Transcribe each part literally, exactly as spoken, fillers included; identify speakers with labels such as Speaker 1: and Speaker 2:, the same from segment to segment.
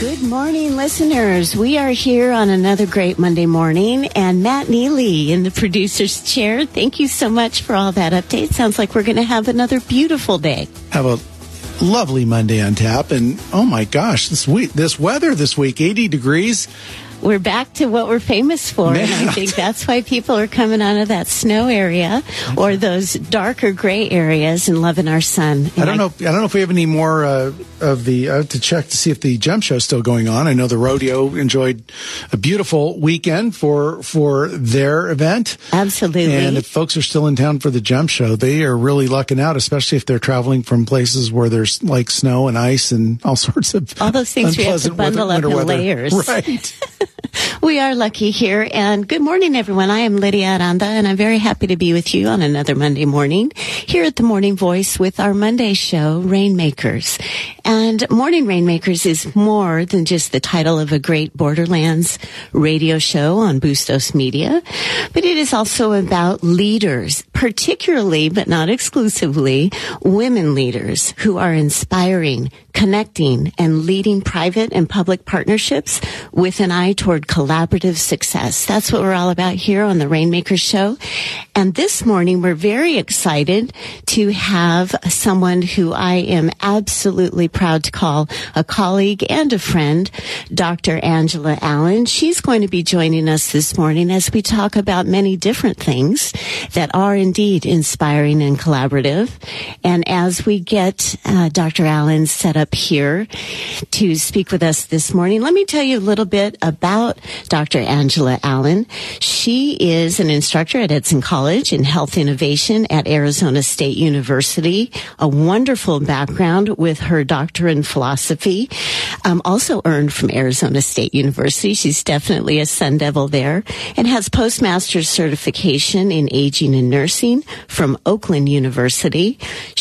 Speaker 1: Good morning, listeners. We are here on another great Monday morning, and Matt Neely in the producer's chair. Thank you so much for all that update. Sounds like we're going to have another beautiful day.
Speaker 2: Have a lovely Monday on tap, and oh my gosh, this week, this weather this week, eighty degrees.
Speaker 1: We're back to what we're famous for, Man. and I think that's why people are coming out of that snow area or those darker gray areas and loving our sun. And
Speaker 2: I don't know. I don't know if we have any more uh, of the. I have to check to see if the jump show is still going on. I know the rodeo enjoyed a beautiful weekend for for their event.
Speaker 1: Absolutely.
Speaker 2: And if folks are still in town for the jump show, they are really lucking out, especially if they're traveling from places where there's like snow and ice and all sorts of
Speaker 1: all those things we have to bundle
Speaker 2: weather,
Speaker 1: up in
Speaker 2: weather.
Speaker 1: layers.
Speaker 2: Right.
Speaker 1: We are lucky here, and good morning, everyone. I am Lydia Aranda, and I'm very happy to be with you on another Monday morning here at the Morning Voice with our Monday show, Rainmakers. And Morning Rainmakers is more than just the title of a great Borderlands radio show on Bustos Media, but it is also about leaders, particularly, but not exclusively, women leaders who are inspiring, connecting, and leading private and public partnerships with an eye toward collaborative success. That's what we're all about here on the Rainmakers Show. And this morning, we're very excited to have someone who I am absolutely proud to call a colleague and a friend, Doctor Angela Allen. She's going to be joining us this morning as we talk about many different things that are indeed inspiring and collaborative. And as we get uh, Doctor Allen set up here to speak with us this morning, let me tell you a little bit about Doctor Angela Allen. She is an instructor at Edson College in Health Innovation at Arizona State University, a wonderful background with her doctorate in philosophy, um, also earned from Arizona State University. She's definitely a Sun Devil there, and has postmaster's certification in aging and nursing from Oakland University.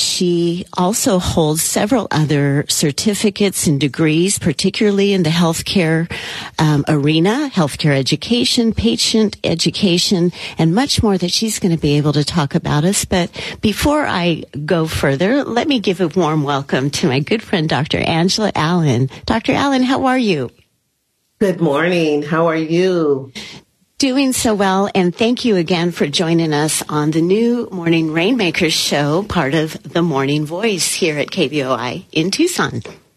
Speaker 1: She also holds several other certificates and degrees, particularly in the healthcare um, arena, healthcare education, patient education, and much more that she's going to be able to talk about us. But before I go further, let me give a warm welcome to my good friend, Doctor Angela Allen. Doctor Allen, how are you?
Speaker 3: Good morning. How are you?
Speaker 1: Doing so well, and thank you again for joining us on the new Morning Rainmakers show, part of the Morning Voice here at K B O I in Tucson.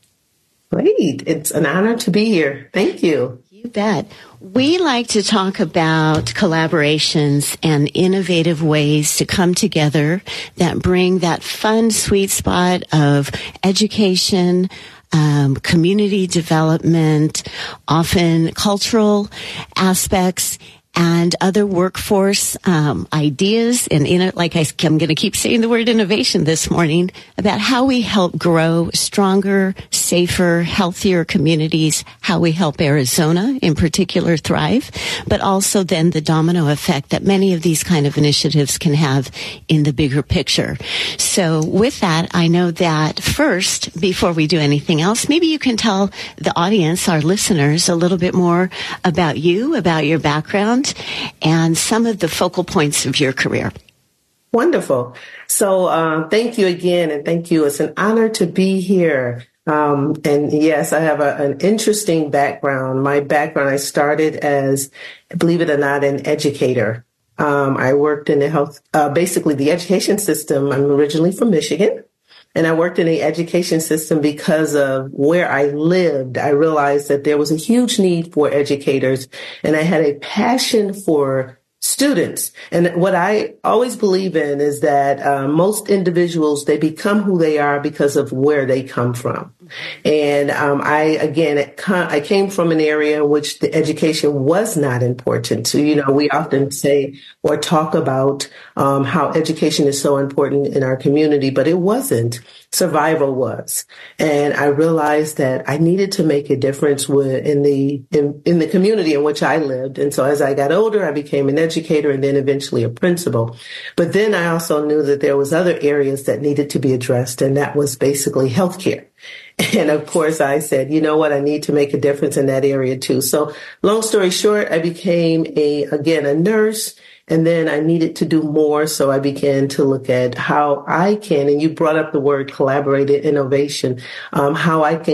Speaker 3: Great. It's an honor to be here. Thank you.
Speaker 1: You bet. We like to talk about collaborations and innovative ways to come together that bring that fun sweet spot of education, Um, community development, often cultural aspects, and other workforce um, ideas. And in, like I, I'm going to keep saying the word innovation this morning about how we help grow stronger, safer, healthier communities, how we help Arizona in particular thrive, but also then the domino effect that many of these kind of initiatives can have in the bigger picture. So with that, I know that first, before we do anything else, maybe you can tell the audience, our listeners, a little bit more about you, about your background, and some of the focal points of your career.
Speaker 3: Wonderful. So uh, thank you again, and thank you. It's an honor to be here. Um, and yes, I have a, an interesting background. My background, I started as, believe it or not, an educator. Um, I worked in the health, uh, basically the education system. I'm originally from Michigan. And I worked in the education system because of where I lived. I realized that there was a huge need for educators, and I had a passion for students. And what I always believe in is that uh, most individuals, they become who they are because of where they come from. And um, I, again, I came from an area in which the education was not important. So, you know, we often say or talk about um, how education is so important in our community, but it wasn't. Survival was. And I realized that I needed to make a difference with, in the in, in the community in which I lived. And so as I got older, I became an educator and then eventually a principal. But then I also knew that there was other areas that needed to be addressed, and that was basically healthcare. And of course, I said, you know what, I need to make a difference in that area too. So long story short, I became a, again, a nurse. And then I needed to do more. So I began to look at how I can, and you brought up the word collaborative innovation, um, how I can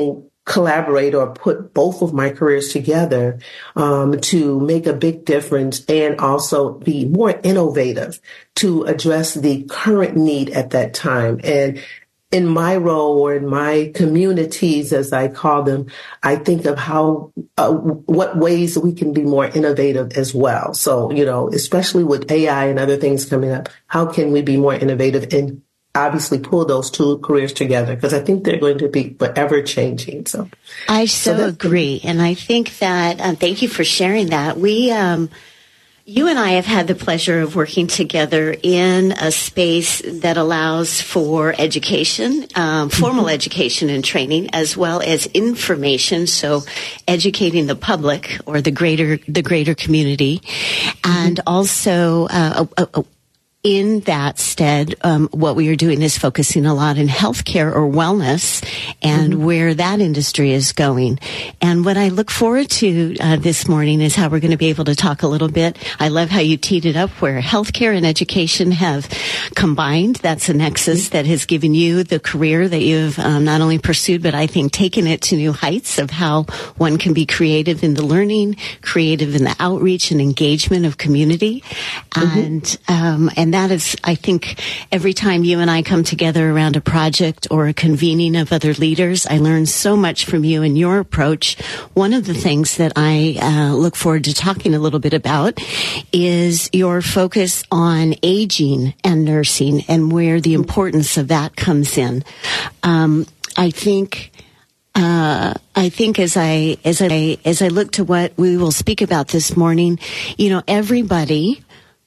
Speaker 3: collaborate or put both of my careers together um, to make a big difference and also be more innovative to address the current need at that time. And in my role or in my communities, as I call them, I think of how, uh, what ways we can be more innovative as well. So, you know, especially with A I and other things coming up, how can we be more innovative and obviously pull those two careers together? Because I think they're going to be forever changing. So
Speaker 1: I so, so agree. And I think that, uh, thank you for sharing that. We, um, You and I have had the pleasure of working together in a space that allows for education, um, formal mm-hmm. education and training, as well as information. So, educating the public or the greater the greater community, mm-hmm. and also uh, a, a, in that stead, um, what we are doing is focusing a lot in healthcare or wellness and mm-hmm. where that industry is going. And what I look forward to uh, this morning is how we're going to be able to talk a little bit. I love how you teed it up where healthcare and education have combined. That's a nexus that has given you the career that you've um, not only pursued, but I think taken it to new heights of how one can be creative in the learning, creative in the outreach and engagement of community. Mm-hmm. And, um, and that is, I think, every time you and I come together around a project or a convening of other leaders, I learn so much from you and your approach. One of the things that I uh, look forward to talking a little bit about is your focus on aging and nursing and where the importance of that comes in. Um, I think Uh, I think as I, as I, as I look to what we will speak about this morning, you know, everybody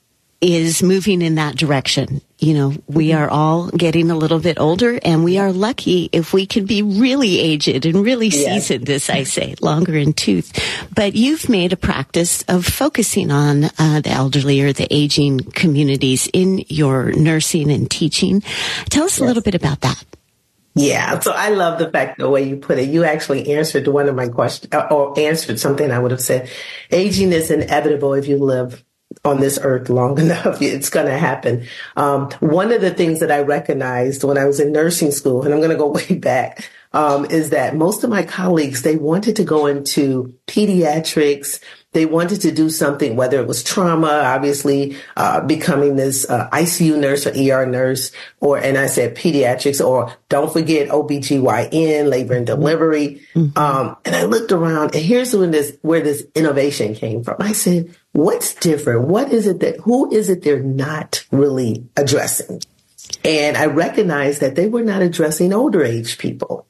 Speaker 1: is moving in that direction. You know, we are all getting a little bit older, and we are lucky if we can be really aged and really yes. seasoned, as I say, longer in tooth. But you've made a practice of focusing on uh, the elderly or the aging communities in your nursing and teaching. Tell us yes. a little bit about that.
Speaker 3: Yeah, so I love the fact, the way you put it. You actually answered one of my questions, or answered something I would have said. Aging is inevitable if you live on this earth long enough. It's going to happen. Um, one of the things that I recognized when I was in nursing school, and I'm going to go way back, um, is that most of my colleagues, they wanted to go into pediatrics. They wanted to do something, whether it was trauma, obviously, uh, becoming this uh, I C U nurse or E R nurse, or, and I said pediatrics, or don't forget O B G Y N, labor and delivery. Mm-hmm. Um, and I looked around, and here's when this, where this innovation came from. I said, what's different? What is it that, who is it they're not really addressing? And I recognized that they were not addressing older age people.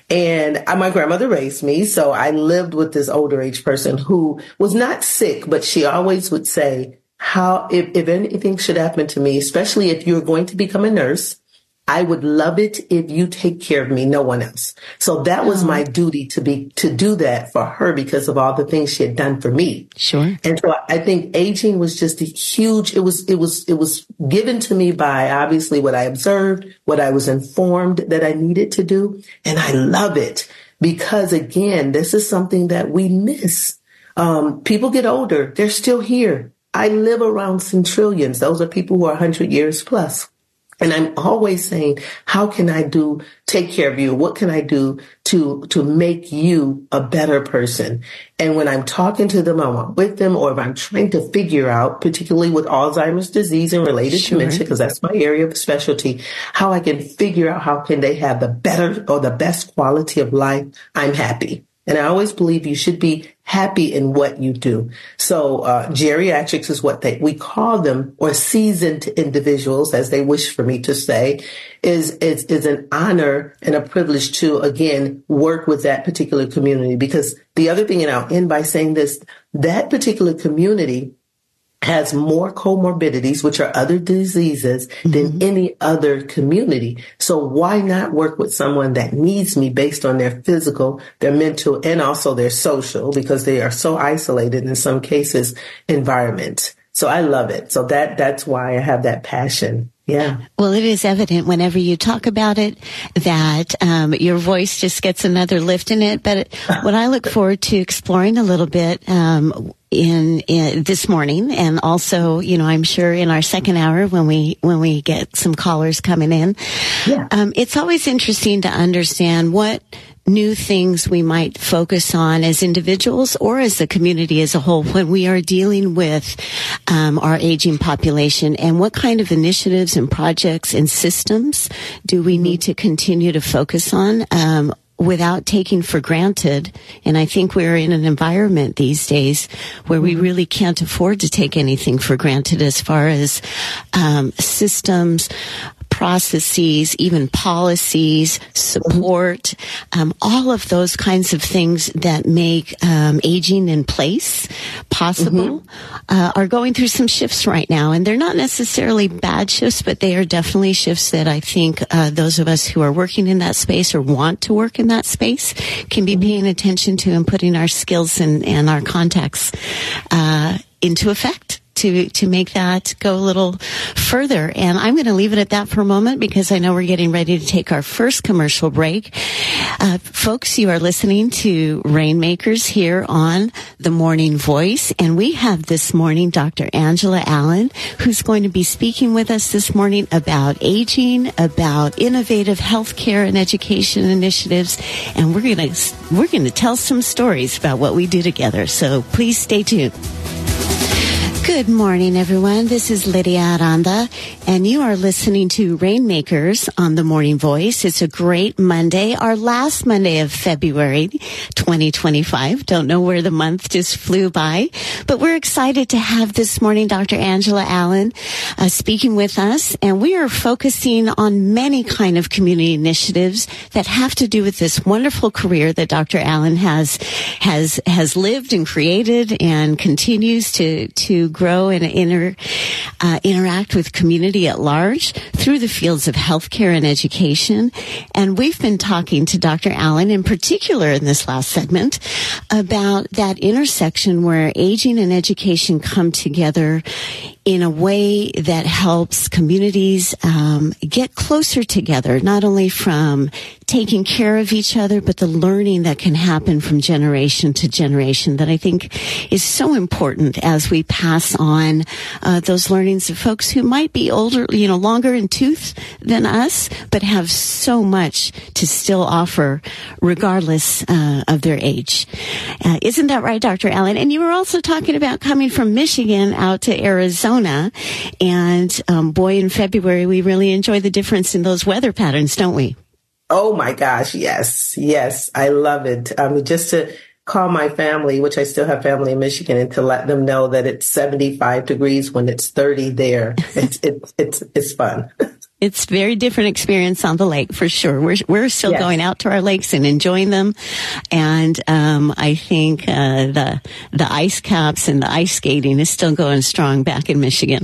Speaker 3: And my grandmother raised me, so I lived with this older age person who was not sick, but she always would say, how, if, if anything should happen to me, especially if you're going to become a nurse, I would love it if you take care of me, no one else. So that was my duty to be, to do that for her because of all the things she had done for me.
Speaker 1: Sure.
Speaker 3: And so I think aging was just a huge, it was, it was, it was given to me by obviously what I observed, what I was informed that I needed to do. And I love it because again, this is something that we miss. Um, people get older. They're still here. I live around centrillions. Those are people who are one hundred years plus. And I'm always saying, how can I do, take care of you? What can I do to, to make you a better person? And when I'm talking to them, I'm with them, or if I'm trying to figure out, particularly with Alzheimer's disease and related sure. dementia, because that's my area of specialty, how I can figure out how can they have the better or the best quality of life, I'm happy. And I always believe you should be happy in what you do. So uh, geriatrics is what they we call them, or seasoned individuals, as they wish for me to say, is, is, is an honor and a privilege to, again, work with that particular community. Because the other thing, and I'll end by saying this, that particular community has more comorbidities, which are other diseases, mm-hmm. than any other community. So why not work with someone that needs me based on their physical, their mental, and also their social, because they are so isolated in some cases, environment. So I love it. So that that's why I have that passion. Yeah.
Speaker 1: Well, it is evident whenever you talk about it that um, your voice just gets another lift in it. But what I look forward to exploring a little bit um, in, in this morning, and also, you know, I'm sure in our second hour when we when we get some callers coming in, yeah. um, it's always interesting to understand what new things we might focus on as individuals or as the community as a whole when we are dealing with um, our aging population, and what kind of initiatives and projects and systems do we need to continue to focus on um, without taking for granted. And I think we're in an environment these days where we really can't afford to take anything for granted as far as um, systems, processes, even policies, support, um, all of those kinds of things that make um, aging in place possible mm-hmm. uh, are going through some shifts right now. And they're not necessarily bad shifts, but they are definitely shifts that I think uh, those of us who are working in that space or want to work in that space can be mm-hmm. paying attention to and putting our skills and, and our contacts uh, into effect. To, to make that go a little further. And I'm going to leave it at that for a moment because I know we're getting ready to take our first commercial break. Uh, folks, you are listening to Rainmakers here on The Morning Voice. And we have this morning Doctor Angela Allen, who's going to be speaking with us this morning about aging, about innovative healthcare and education initiatives. And we're going to, we're going to tell some stories about what we do together. So please stay tuned. Good morning, everyone. This is Lydia Aranda, and you are listening to Rainmakers on The Morning Voice. It's a great Monday, our last Monday of February twenty twenty-five. Don't know where the month just flew by, but we're excited to have this morning Doctor Angela Allen uh, speaking with us, and we are focusing on many kind of community initiatives that have to do with this wonderful career that Doctor Allen has has has lived and created and continues to to grow and inter, uh, interact with community at large through the fields of healthcare and education. And we've been talking to Doctor Allen in particular in this last segment about that intersection where aging and education come together in a way that helps communities um, get closer together, not only from taking care of each other, but the learning that can happen from generation to generation that I think is so important as we pass on uh, those learnings of folks who might be older, you know, longer in tooth than us, but have so much to still offer regardless uh, of their age. Uh, isn't that right, Doctor Allen? And you were also talking about coming from Michigan out to Arizona. And um, boy, in February, we really enjoy the difference in those weather patterns, don't we?
Speaker 3: Oh, my gosh. Yes. Yes. I love it. I mean, just to call my family, which I still have family in Michigan, and to let them know that it's seventy-five degrees when it's thirty there. It's, it's, it's, it's fun.
Speaker 1: It's a very different experience on the lake, for sure. We're we're still yes. going out to our lakes and enjoying them, and um, I think uh, the the ice caps and the ice skating is still going strong back in Michigan.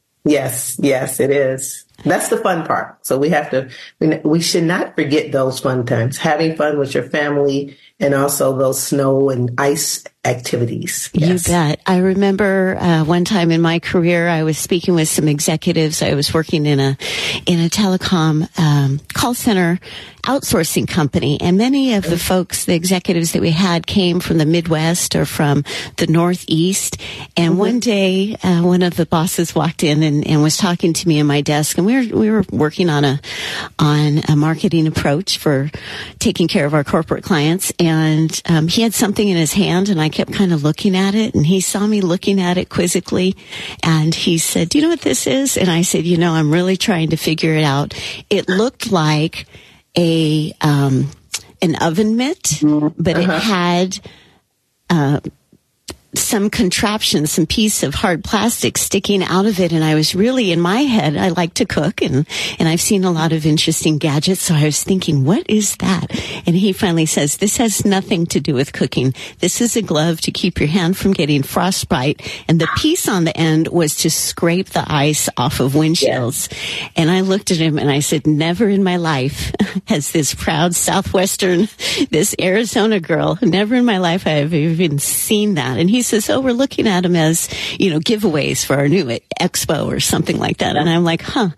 Speaker 3: Yes, yes, it is. That's the fun part. So we have to. We, we should not forget those fun times, having fun with your family, and also those snow and ice activities. Yes.
Speaker 1: You bet. I remember uh, one time in my career, I was speaking with some executives. I was working in a in a telecom um, call center outsourcing company, and many of the folks, the executives that we had, came from the Midwest or from the Northeast. And mm-hmm. one day, uh, one of the bosses walked in and, and was talking to me in my desk, and we were we were working on a on a marketing approach for taking care of our corporate clients. And um, he had something in his hand, and I kept kind of looking at it, and he saw me looking at it quizzically, and he said, "Do you know what this is?" And I said, "You know, I'm really trying to figure it out." It looked like a um, an oven mitt, but uh-huh. it had uh, some contraption, some piece of hard plastic sticking out of it. And I was really, in my head, I like to cook, and, and I've seen a lot of interesting gadgets. So I was thinking, what is that? And he finally says, this has nothing to do with cooking. This is a glove to keep your hand from getting frostbite. And the piece on the end was to scrape the ice off of windshields. Yeah. And I looked at him and I said, never in my life has this proud Southwestern, this Arizona girl, never in my life have I even seen that. And he says, oh, we're looking at them as, you know, giveaways for our new expo or something like that. And I'm like, huh,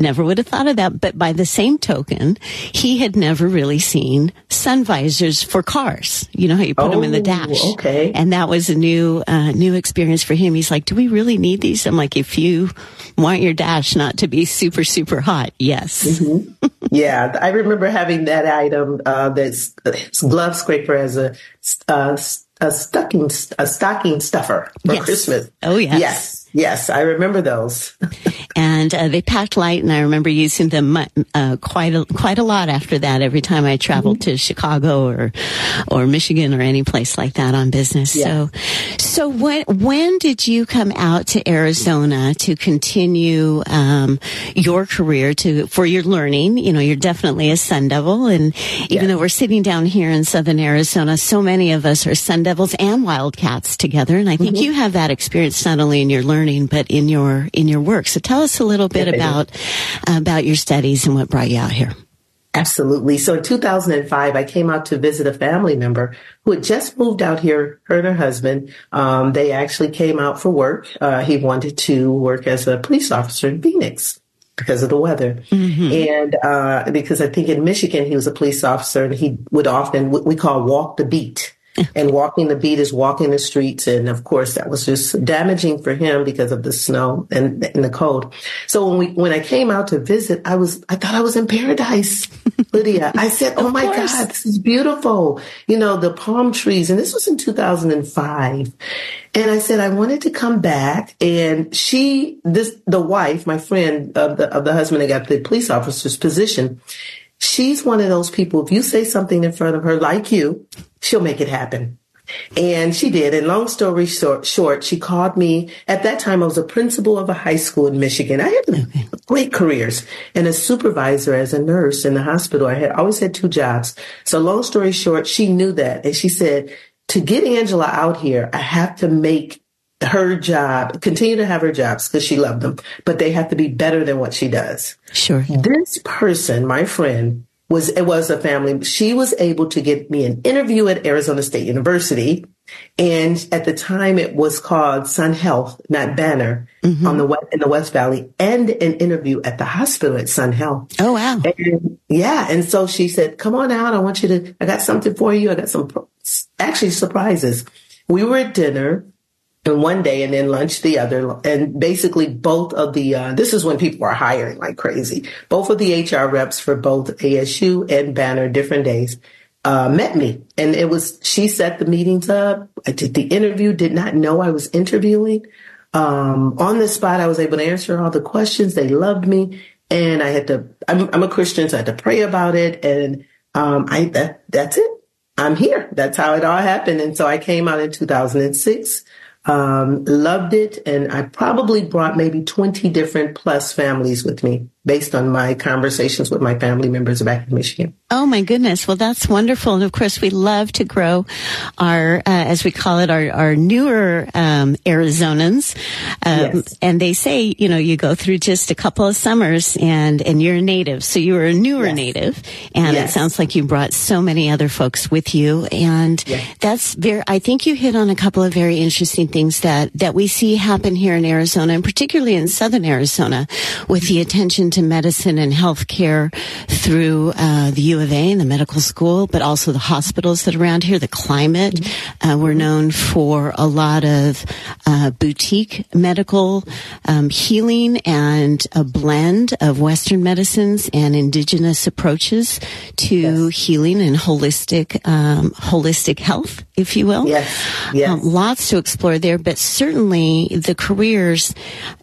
Speaker 1: never would have thought of that. But by the same token, he had never really seen sun visors for cars. You know how you put
Speaker 3: oh,
Speaker 1: them in the dash.
Speaker 3: Okay.
Speaker 1: And that was a new, uh, new experience for him. He's like, do we really need these? I'm like, if you want your dash not to be super, super hot, yes.
Speaker 3: Mm-hmm. Yeah. I remember having that item, uh, that's glove scraper as a, uh, a stocking, a stocking stuffer for
Speaker 1: yes.
Speaker 3: Christmas.
Speaker 1: Oh, yes.
Speaker 3: Yes. Yes, I remember those.
Speaker 1: And uh, they packed light, and I remember using them uh, quite a, quite a lot after that. Every time I traveled mm-hmm. to Chicago or or Michigan or any place like that on business. Yeah. So, so when when did you come out to Arizona to continue um, your career to for your learning? You know, you're definitely a Sun Devil, and even yeah. though we're sitting down here in Southern Arizona, so many of us are Sun Devils and Wildcats together. And I think mm-hmm. you have that experience not only in your learning, but in your in your work. So tell us a little bit yeah, about uh, about your studies and what brought you out here.
Speaker 3: Absolutely. So in two thousand five, I came out to visit a family member who had just moved out here, her and her husband. Um, they actually came out for work. Uh, he wanted to work as a police officer in Phoenix because of the weather. Mm-hmm. And uh, because I think in Michigan, he was a police officer, and he would often, what we call walk the beat. And walking the beat is walking the streets. And of course, that was just damaging for him because of the snow and, and the cold. So when we, when I came out to visit, I was, I thought I was in paradise, Lydia. I said, oh my God, this is beautiful. You know, the palm trees. And this was in two thousand five. And I said, I wanted to come back. And she, this, the wife, my friend of the, of the husband that got the police officer's position, she's one of those people, if you say something in front of her like you, she'll make it happen. And she did. And long story short, short, she called me. At that time, I was a principal of a high school in Michigan. I had okay. great careers and a supervisor as a nurse in the hospital. I had always had two jobs. So long story short, she knew that. And she said, to get Angela out here, I have to make her job, continue to have her jobs because she loved them, but they have to be better than what she does.
Speaker 1: Sure.
Speaker 3: This person, my friend, was, it was a family. She was able to get me an interview at Arizona State University. And at the time it was called Sun Health, not Banner, mm-hmm. on the west, in the West Valley, and an interview at the hospital at Sun Health.
Speaker 1: Oh, wow.
Speaker 3: And, yeah. And so she said, come on out. I want you to, I got something for you. I got some actually surprises. We were at dinner. And one day and then lunch the other. And basically both of the, uh, this is when people are hiring like crazy. Both of the H R reps for both A S U and Banner, different days, uh, met me. And it was, she set the meetings up. I did the interview, did not know I was interviewing. Um, on the spot, I was able to answer all the questions. They loved me. And I had to, I'm, I'm a Christian, so I had to pray about it. And, um, I, that, that's it. I'm here. That's how it all happened. And so I came out in two thousand six. Um, loved it. And I probably brought maybe twenty different plus families with me based on my conversations with my family members back in Michigan.
Speaker 1: Oh my goodness. Well, that's wonderful. And of course, we love to grow our, uh, as we call it, our, our newer, um, Arizonans. Um,
Speaker 3: yes.
Speaker 1: And they say, you know, you go through just a couple of summers and, and you're a native. So you were a newer yes. native. And yes. it sounds like you brought so many other folks with you. And yes. that's very, I think you hit on a couple of very interesting things that, that we see happen here in Arizona, and particularly in Southern Arizona, with the attention to medicine and healthcare through uh, the U of A and the medical school, but also the hospitals that are around here, the climate. Mm-hmm. Uh, we're known for a lot of uh, boutique medical um, healing and a blend of Western medicines and indigenous approaches to yes. healing and holistic um, holistic health, if you will.
Speaker 3: Yes. Yes.
Speaker 1: Um, lots to explore there, but certainly the careers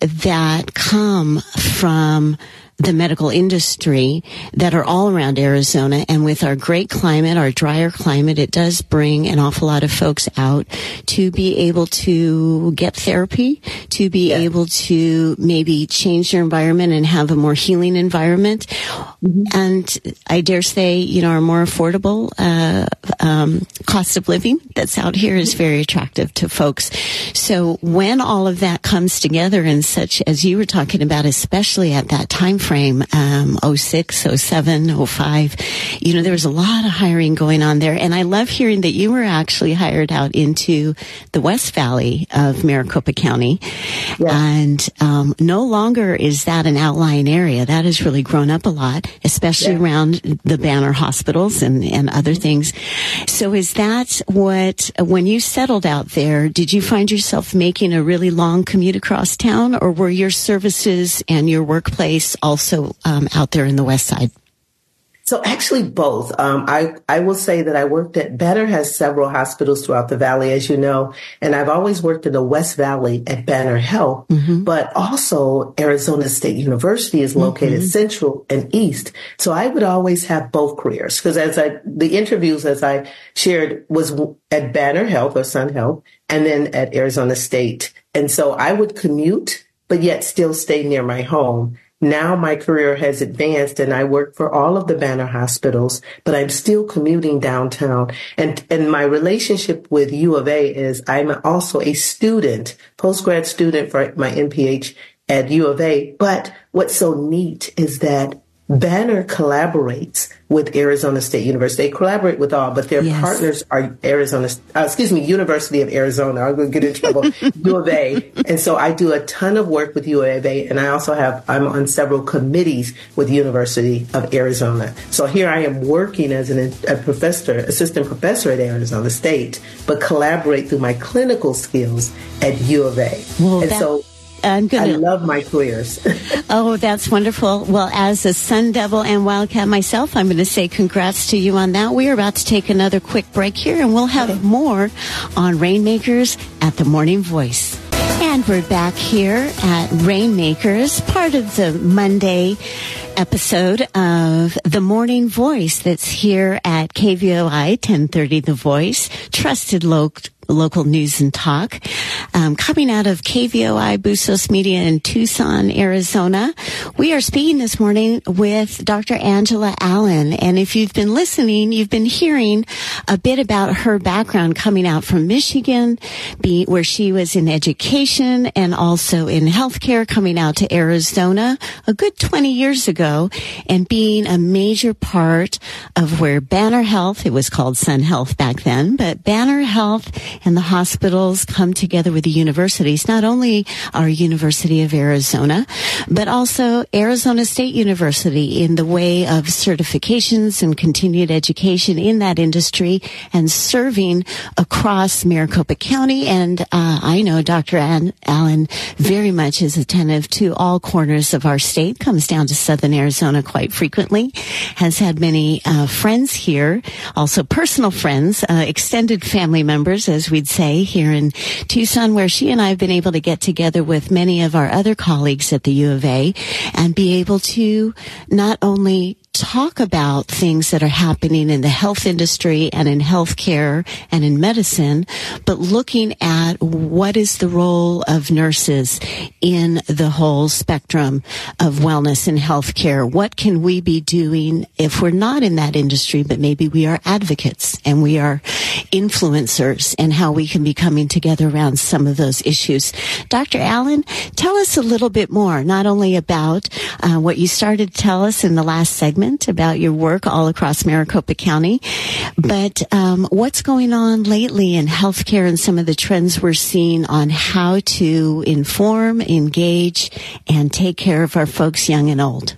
Speaker 1: that come from the medical industry that are all around Arizona, and with our great climate, our drier climate, it does bring an awful lot of folks out to be able to get therapy, to be yeah. able to maybe change their environment and have a more healing environment. Mm-hmm. And I dare say, you know, our more affordable uh, um, cost of living that's out here is very attractive to folks. So when all of that comes together in such, as you were talking about, especially at that time frame, um, oh six, oh seven, oh five. You know, there was a lot of hiring going on there. And I love hearing that you were actually hired out into the West Valley of Maricopa County. Yeah. And um, no longer is that an outlying area. That has really grown up a lot, especially yeah. around the Banner hospitals and, and other things. So is that what, when you settled out there, did you find yourself making a really long commute across town, or were your services and your workplace also um, out there in the West Side?
Speaker 3: So actually both. Um, I, I will say that I worked at, Banner has several hospitals throughout the Valley, as you know, and I've always worked in the West Valley at Banner Health, mm-hmm. but also Arizona State University is located mm-hmm. central and east. So I would always have both careers, because as I, the interviews, as I shared, was at Banner Health or Sun Health, and then at Arizona State. And so I would commute, but yet still stay near my home. Now my career has advanced and I work for all of the Banner hospitals, but I'm still commuting downtown. And, and my relationship with U of A is I'm also a student, postgrad student for my M P H at U of A. But what's so neat is that Banner collaborates with Arizona State University. They collaborate with all, but their yes. partners are Arizona, uh, excuse me, University of Arizona. I'm going to get in trouble. U of A. And so I do a ton of work with U of A, and I also have, I'm on several committees with University of Arizona. So here I am working as an, a professor, assistant professor at Arizona State, but collaborate through my clinical skills at U of A. Well, and that- so I'm gonna, I love my careers.
Speaker 1: Oh, that's wonderful. Well, as a Sun Devil and Wildcat myself, I'm going to say congrats to you on that. We are about to take another quick break here, and we'll have okay. more on Rainmakers at the Morning Voice. And we're back here at Rainmakers, part of the Monday episode of The Morning Voice that's here at K V O I ten thirty The Voice, trusted local local news and talk, um, coming out of K V O I Busos Media in Tucson, Arizona. We are speaking this morning with Doctor Angela Allen. And if you've been listening, you've been hearing a bit about her background coming out from Michigan, be, where she was in education and also in healthcare, coming out to Arizona a good twenty years ago and being a major part of where Banner Health, it was called Sun Health back then, but Banner Health and the hospitals come together with the universities, not only our University of Arizona, but also Arizona State University in the way of certifications and continued education in that industry and serving across Maricopa County. And uh, I know Doctor Ann Allen very much is attentive to all corners of our state, comes down to Southern Arizona quite frequently, has had many uh, friends here, also personal friends, uh, extended family members, as we'd say, here in Tucson, where she and I have been able to get together with many of our other colleagues at the U of A and be able to not only talk about things that are happening in the health industry and in healthcare and in medicine, but looking at what is the role of nurses in the whole spectrum of wellness and healthcare. What can we be doing if we're not in that industry, but maybe we are advocates and we are influencers, and how we can be coming together around some of those issues. Doctor Allen, tell us a little bit more, not only about uh, what you started to tell us in the last segment about your work all across Maricopa County, but um, what's going on lately in healthcare and some of the trends we're seeing on how to inform, engage, and take care of our folks young and old.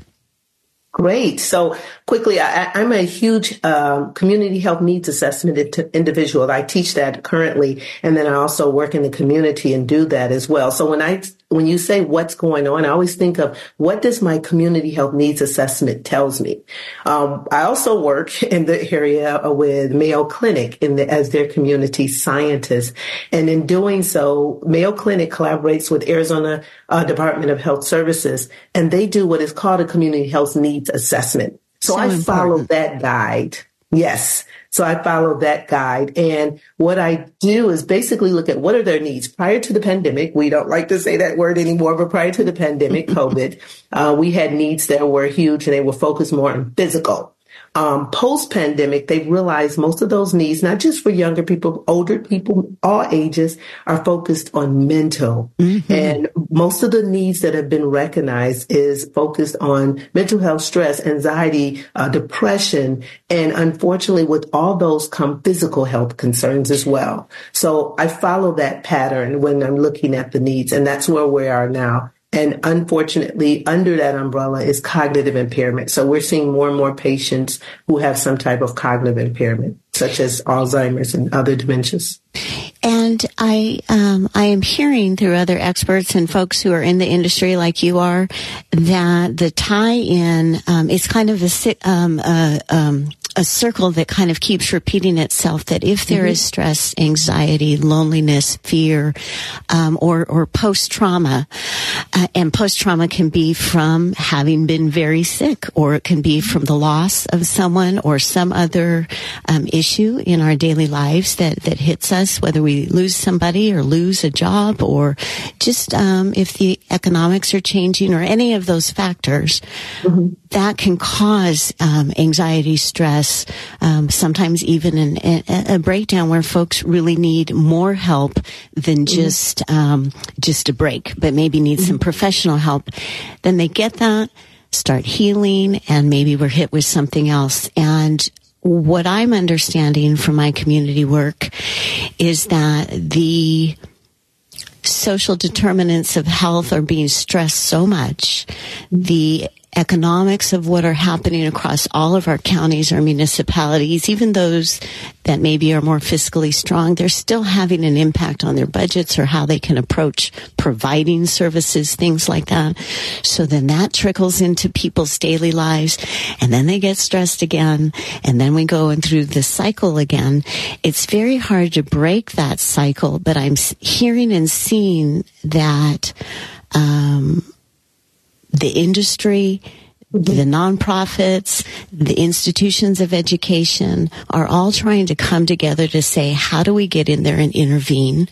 Speaker 3: Great. So quickly, I, I'm a huge um, community health needs assessment individual. I teach that currently, and then I also work in the community and do that as well. So when I when you say what's going on, I always think of what does my community health needs assessment tells me. Um, I also work in the area with Mayo Clinic in the, as their community scientist, and in doing so, Mayo Clinic collaborates with Arizona uh, Department of Health Services, and they do what is called a community health needs assessment. So, so I important. follow that guide. Yes. So I follow that guide. And what I do is basically look at what are their needs. Prior to the pandemic, we don't like to say that word anymore, but prior to the pandemic, COVID, uh, we had needs that were huge and they were focused more on physical. Um, post-pandemic, they've realized most of those needs, not just for younger people, older people, all ages, are focused on mental. Mm-hmm. And most of the needs that have been recognized is focused on mental health, stress, anxiety, uh, depression, and unfortunately with all those come physical health concerns as well. So I follow that pattern when I'm looking at the needs, and that's where we are now. And unfortunately, under that umbrella is cognitive impairment. So we're seeing more and more patients who have some type of cognitive impairment, such as Alzheimer's and other dementias.
Speaker 1: And I, um, I am hearing through other experts and folks who are in the industry like you are that the tie-in, um, is kind of a, um, uh, um, a circle that kind of keeps repeating itself, that if there mm-hmm. is stress, anxiety, loneliness, fear, um, or, or post-trauma, uh, and post-trauma can be from having been very sick, or it can be from the loss of someone or some other, um, issue in our daily lives that, that hits us, whether we lose somebody or lose a job, or just, um, if the economics are changing or any of those factors, mm-hmm. that can cause, um, anxiety, stress, Um, sometimes even an, a, a breakdown where folks really need more help than just um, just a break, but maybe need some professional help. Then they get that, start healing, and maybe we're hit with something else. And what I'm understanding from my community work is that the social determinants of health are being stressed so much. The economics of what are happening across all of our counties or municipalities, even those that maybe are more fiscally strong, they're still having an impact on their budgets or how they can approach providing services, things like that. So then that trickles into people's daily lives, and then they get stressed again, and then we go in through the cycle again. It's very hard to break that cycle, but I'm hearing and seeing that um the industry, the nonprofits, the institutions of education are all trying to come together to say, how do we get in there and intervene?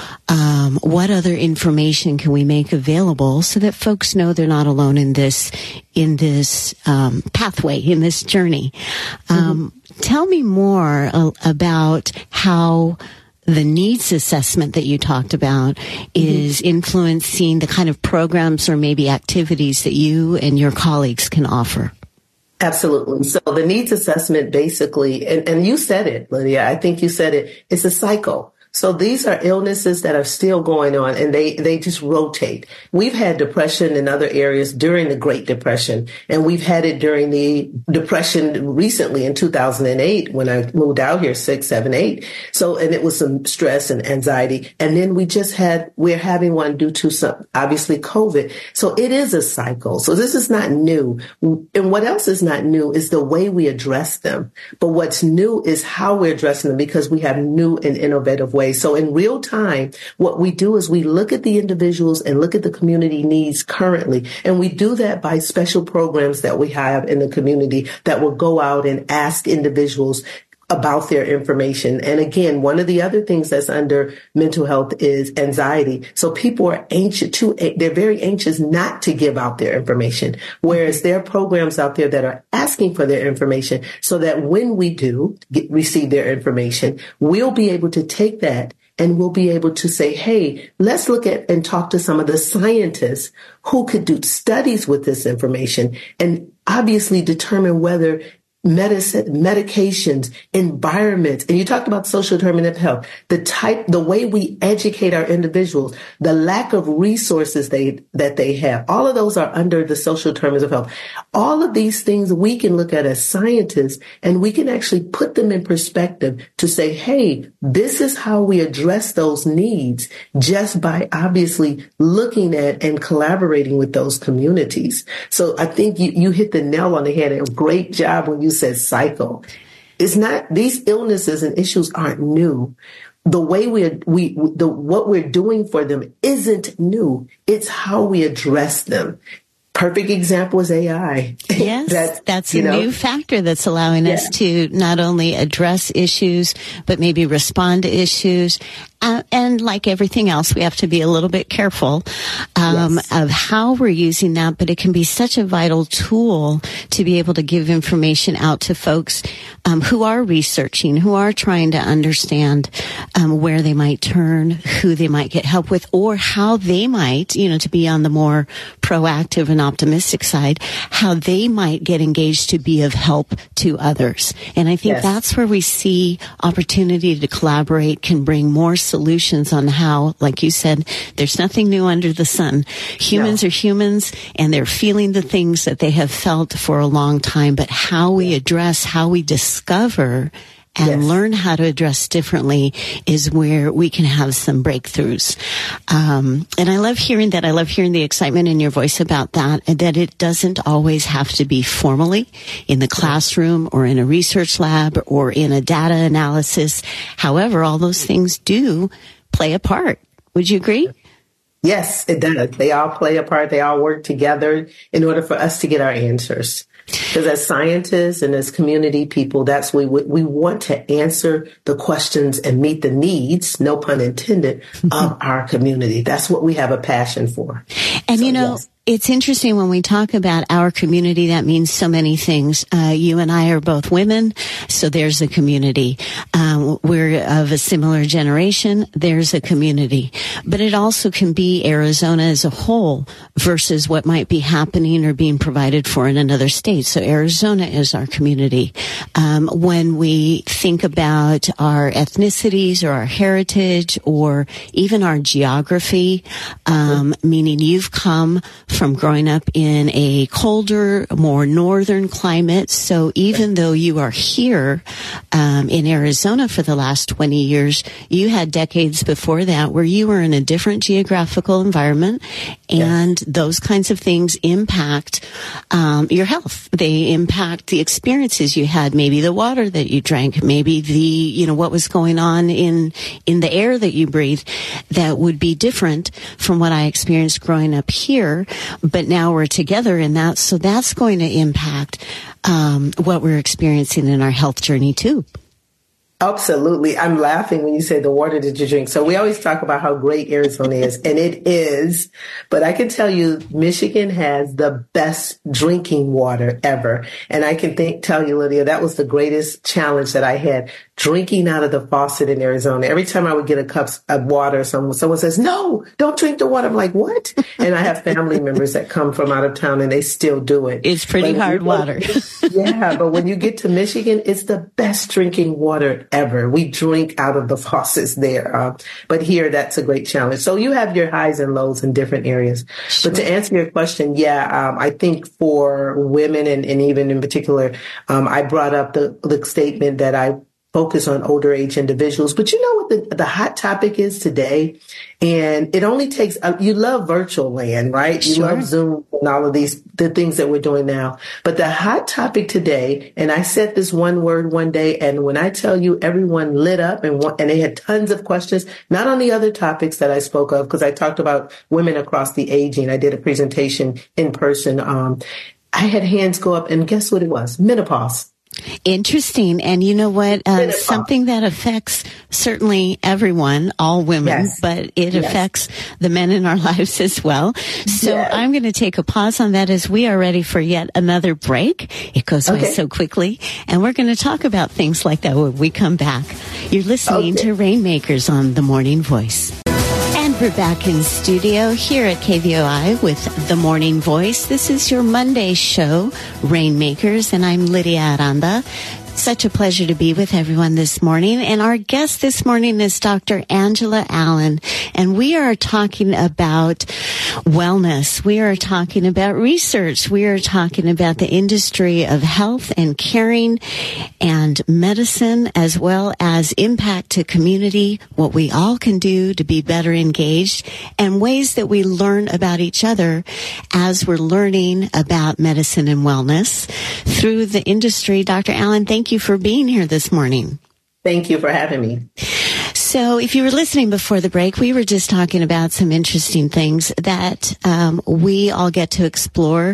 Speaker 1: Um, what other information can we make available so that folks know they're not alone in this, in this um, pathway, in this journey? Um, mm-hmm. Tell me more uh, about how the needs assessment that you talked about is mm-hmm. influencing the kind of programs or maybe activities that you and your colleagues can offer.
Speaker 3: Absolutely. So the needs assessment basically, and, and you said it, Lydia, I think you said it, it's a cycle. So these are illnesses that are still going on, and they, they just rotate. We've had depression in other areas during the Great Depression, and we've had it during the Depression recently in two thousand eight when I moved out here, six, seven, eight. So, and it was some stress and anxiety. And then we just had, we're having one due to some, obviously COVID. So it is a cycle. So this is not new. And what else is not new is the way we address them. But what's new is how we're addressing them, because we have new and innovative ways. So in real time, what we do is we look at the individuals and look at the community needs currently. And we do that by special programs that we have in the community that will go out and ask individuals about their information. And again, one of the other things that's under mental health is anxiety. So people are anxious too. They're very anxious not to give out their information, whereas there are programs out there that are asking for their information so that when we do get, receive their information, we'll be able to take that and we'll be able to say, hey, let's look at and talk to some of the scientists who could do studies with this information and obviously determine whether medicine, medications, environments, and you talked about social determinant of health, the type, the way we educate our individuals, the lack of resources they, that they have, all of those are under the social determinants of health. All of these things we can look at as scientists, and we can actually put them in perspective to say, hey, this is how we address those needs just by obviously looking at and collaborating with those communities. So I think you, you hit the nail on the head. A great job when you said cycle. It's not, these illnesses and issues aren't new. The way we, we, the, what we're doing for them isn't new. It's how we address them. Perfect example is A I.
Speaker 1: Yes, that, that's a know, new factor that's allowing yeah. us to not only address issues, but maybe respond to issues. Uh, and And like everything else, we have to be a little bit careful um, yes. of how we're using that, but it can be such a vital tool to be able to give information out to folks um, who are researching, who are trying to understand um, where they might turn, who they might get help with, or how they might, you know, to be on the more proactive and optimistic side, how they might get engaged to be of help to others. And I think yes. that's where we see opportunity to collaborate can bring more solutions on how, like you said, there's nothing new under the sun. Humans no. are humans, and they're feeling the things that they have felt for a long time, but how we address, how we discover and yes. learn how to address differently is where we can have some breakthroughs. Um, and I love hearing that. I love hearing the excitement in your voice about that, and that it doesn't always have to be formally in the classroom or in a research lab or in a data analysis. However, all those things do play a part. Would you agree?
Speaker 3: Yes, it does. They all play a part. They all work together in order for us to get our answers. Because as scientists and as community people, that's we we want to answer the questions and meet the needs, no pun intended, of our community. That's what we have a passion for.
Speaker 1: And
Speaker 3: so,
Speaker 1: you know,
Speaker 3: yes.
Speaker 1: It's interesting when we talk about our community, that means so many things. Uh, you and I are both women, so there's a community. Um, we're of a similar generation, there's a community. But it also can be Arizona as a whole versus what might be happening or being provided for in another state. So Arizona is our community. Um, when we think about our ethnicities or our heritage or even our geography, um, meaning you've come from growing up in a colder, more northern climate. So even though you are here um, in Arizona for the last twenty years, you had decades before that where you were in a different geographical environment, and yes. those kinds of things impact um, your health. They impact the experiences you had, maybe the water that you drank, maybe the, you know, what was going on in in the air that you breathe that would be different from what I experienced growing up here. But now we're together in that, so that's going to impact um, what we're experiencing in our health journey too.
Speaker 3: Absolutely. I'm laughing when you say the water that you drink. So we always talk about how great Arizona is, and it is. But I can tell you, Michigan has the best drinking water ever. And I can think, tell you, Lydia, that was the greatest challenge that I had, drinking out of the faucet in Arizona. Every time I would get a cup of water, someone, someone says, no, don't drink the water. I'm like, what? And I have family members that come from out of town, and they still do it.
Speaker 1: It's pretty but hard water.
Speaker 3: Yeah, but when you get to Michigan, it's the best drinking water ever. We drink out of the faucets there. Uh, but here, that's a great challenge. So you have your highs and lows in different areas. Sure. But to answer your question, yeah, um, I think for women and, and even in particular, um, I brought up the, the statement that I focus on older age individuals. But you know what the, the hot topic is today? And it only takes, uh, you love virtual land, right? You
Speaker 1: Sure.
Speaker 3: love Zoom and all of these, the things that we're doing now. But the hot topic today, and I said this one word one day, and when I tell you everyone lit up and, and they had tons of questions, not on the other topics that I spoke of, because I talked about women across the aging. I did a presentation in person. Um, I had hands go up, and guess what it was? Menopause.
Speaker 1: Interesting. And you know what? Uh, something that affects certainly everyone, all women,
Speaker 3: yes.
Speaker 1: but it
Speaker 3: yes.
Speaker 1: affects the men in our lives as well. So yes. I'm going to take a pause on that as we are ready for yet another break. It goes
Speaker 3: okay.
Speaker 1: by so quickly. And we're going to talk about things like that when we come back. You're listening okay. to Rainmakers on The Morning Voice. We're back in studio here at K V O I with The Morning Voice. This is your Monday show, Rainmakers, and I'm Lydia Aranda. Such a pleasure to be with everyone this morning. And our guest this morning is Doctor Angela Allen. And we are talking about wellness. We are talking about research. We are talking about the industry of health and caring and medicine, as well as impact to community, what we all can do to be better engaged, and ways that we learn about each other as we're learning about medicine and wellness through the industry. Doctor Allen, thank you for being here this morning.
Speaker 3: Thank you for having me.
Speaker 1: So if you were listening before the break, we were just talking about some interesting things that um, we all get to explore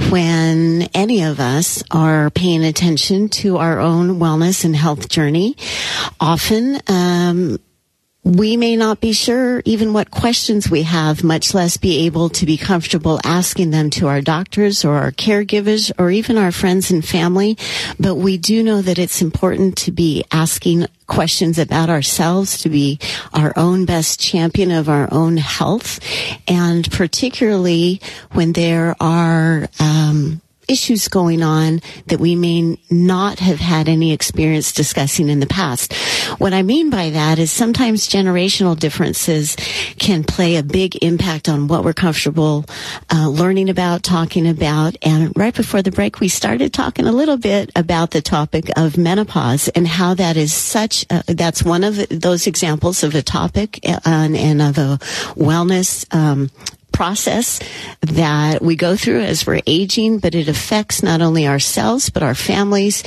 Speaker 1: when any of us are paying attention to our own wellness and health journey. Often, um, we may not be sure even what questions we have, much less be able to be comfortable asking them to our doctors or our caregivers or even our friends and family. But we do know that it's important to be asking questions about ourselves, to be our own best champion of our own health. And particularly when there are, um, issues going on that we may not have had any experience discussing in the past. What I mean by that is sometimes generational differences can play a big impact on what we're comfortable uh, learning about, talking about. And right before the break, we started talking a little bit about the topic of menopause and how that is such, a, that's one of those examples of a topic and, and of a wellness um process that we go through as we're aging, but it affects not only ourselves, but our families.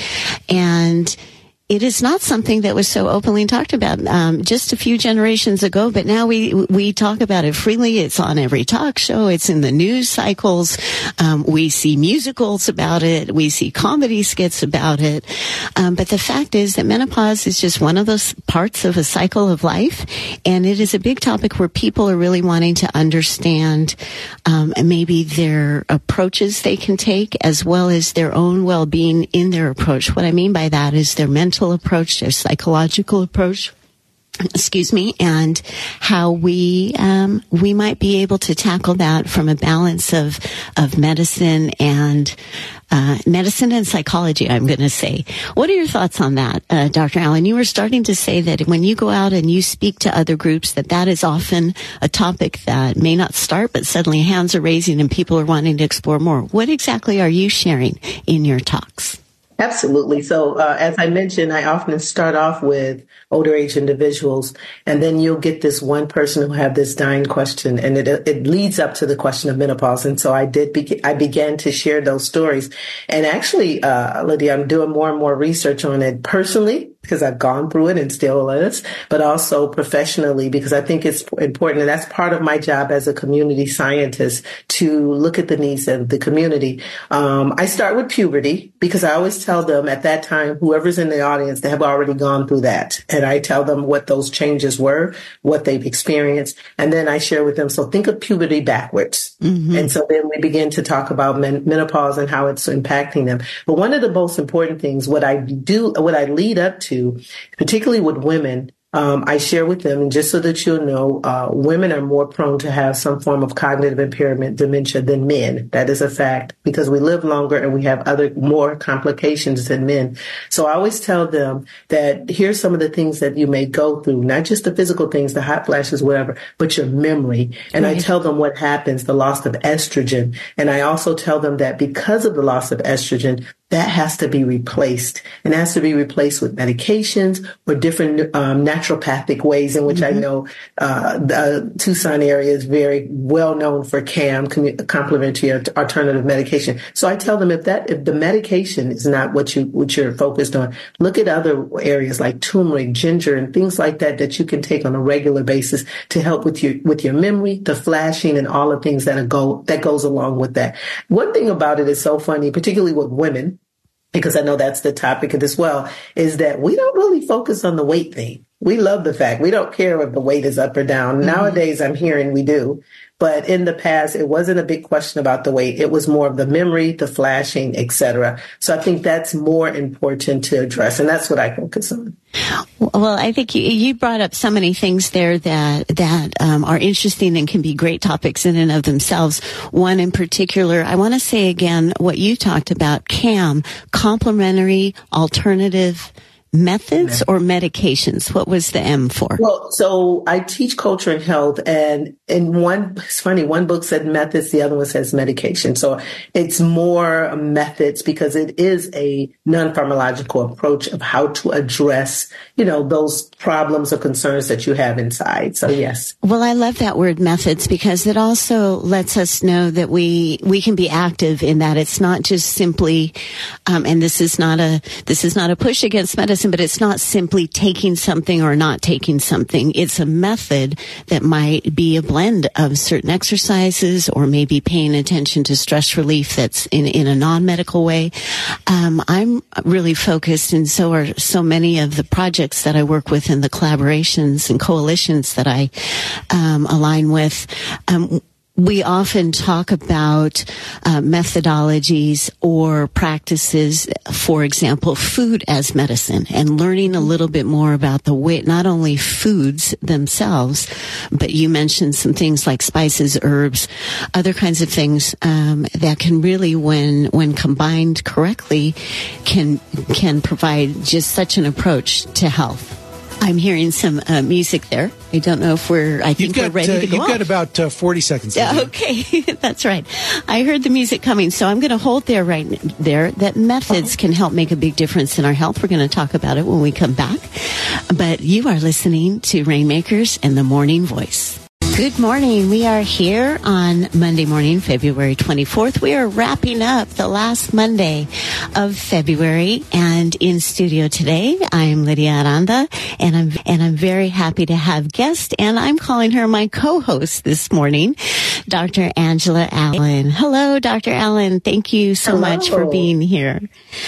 Speaker 1: And it is not something that was so openly talked about um, just a few generations ago, but now we we talk about it freely. It's on every talk show. It's in the news cycles. Um, we see musicals about it. We see comedy skits about it. Um, but the fact is that menopause is just one of those parts of a cycle of life, and it is a big topic where people are really wanting to understand um, maybe their approaches they can take, as well as their own well-being in their approach. What I mean by that is their mental approach, their psychological approach, excuse me, and how we um, we might be able to tackle that from a balance of of medicine and uh, medicine and psychology, I'm going to say. What are your thoughts on that, uh, Doctor Allen? You were starting to say that when you go out and you speak to other groups, that that is often a topic that may not start, but suddenly hands are raising and people are wanting to explore more. What exactly are you sharing in your talks?
Speaker 3: Absolutely. So uh, as I mentioned, I often start off with older age individuals, and then you'll get this one person who have this dying question, and it it leads up to the question of menopause. And so I did be- I began to share those stories. And actually, uh, Lydia, I'm doing more and more research on it personally, because I've gone through it and still is, but also professionally, because I think it's important. And that's part of my job as a community scientist, to look at the needs of the community. Um, I start with puberty, because I always tell them at that time, whoever's in the audience, they have already gone through that. And I tell them what those changes were, what they've experienced. And then I share with them, so think of puberty backwards. Mm-hmm. And so then we begin to talk about men- menopause and how it's impacting them. But one of the most important things, what I do, what I lead up to, particularly with women, um, I share with them, and just so that you'll know, uh, women are more prone to have some form of cognitive impairment, dementia, than men. That is a fact, because we live longer and we have other more complications than men. So I always tell them that here's some of the things that you may go through, not just the physical things, the hot flashes, whatever, but your memory. And right. I tell them what happens, the loss of estrogen. And I also tell them that because of the loss of estrogen, that has to be replaced, and has to be replaced with medications or different um, naturopathic ways in which mm-hmm. I know uh, the Tucson area is very well known for C A M, complementary alternative medication. So I tell them, if that if the medication is not what you what you're focused on, look at other areas like turmeric, ginger, and things like that that you can take on a regular basis to help with your with your memory, the flashing, and all the things that are go that goes along with that. One thing about it is so funny, particularly with women, because I know that's the topic as well, is that we don't really focus on the weight thing. We love the fact we don't care if the weight is up or down. Mm-hmm. Nowadays, I'm hearing we do. But in the past, it wasn't a big question about the weight. It was more of the memory, the flashing, et cetera. So I think that's more important to address, and that's what I focus on.
Speaker 1: Well, I think you, you brought up so many things there that that um, are interesting and can be great topics in and of themselves. One in particular, I want to say again what you talked about, C A M, complementary alternative methods or medications. What was the M for?
Speaker 3: Well, so I teach culture and health, and in one, it's funny, one book said methods, the other one says medication. So it's more methods, because it is a non-pharmacological approach of how to address, you know, those problems or concerns that you have inside. So yes.
Speaker 1: Well, I love that word methods, because it also lets us know that we, we can be active in that. It's not just simply, um, and this is not a, this is not a push against medicine. medicine, but it's not simply taking something or not taking something. It's a method that might be a blend of certain exercises or maybe paying attention to stress relief that's in, in a non-medical way. Um, I'm really focused, and so are so many of the projects that I work with and the collaborations and coalitions that I um, align with. Um, We often talk about uh, methodologies or practices, for example, food as medicine, and learning a little bit more about the way, not only foods themselves, but you mentioned some things like spices, herbs, other kinds of things um, that can really, when when combined correctly, can can provide just such an approach to health. I'm hearing some uh, music there. I don't know if we're, I think
Speaker 2: got,
Speaker 1: we're ready
Speaker 2: uh,
Speaker 1: to go
Speaker 2: You've
Speaker 1: off.
Speaker 2: got about uh, forty seconds.
Speaker 1: Yeah, okay, that's right. I heard the music coming, so I'm going to hold there right there that methods can help make a big difference in our health. We're going to talk about it when we come back. But you are listening to Rainmakers and the Morning Voice. Good morning. We are here on Monday morning, February twenty-fourth. We are wrapping up the last Monday of February, and in studio today, I'm Lydia Aranda, and I'm and I'm very happy to have guest, and I'm calling her my co-host this morning, Doctor Angela Allen. Hello, Doctor Allen. Thank you so
Speaker 3: Hello.
Speaker 1: much for being here.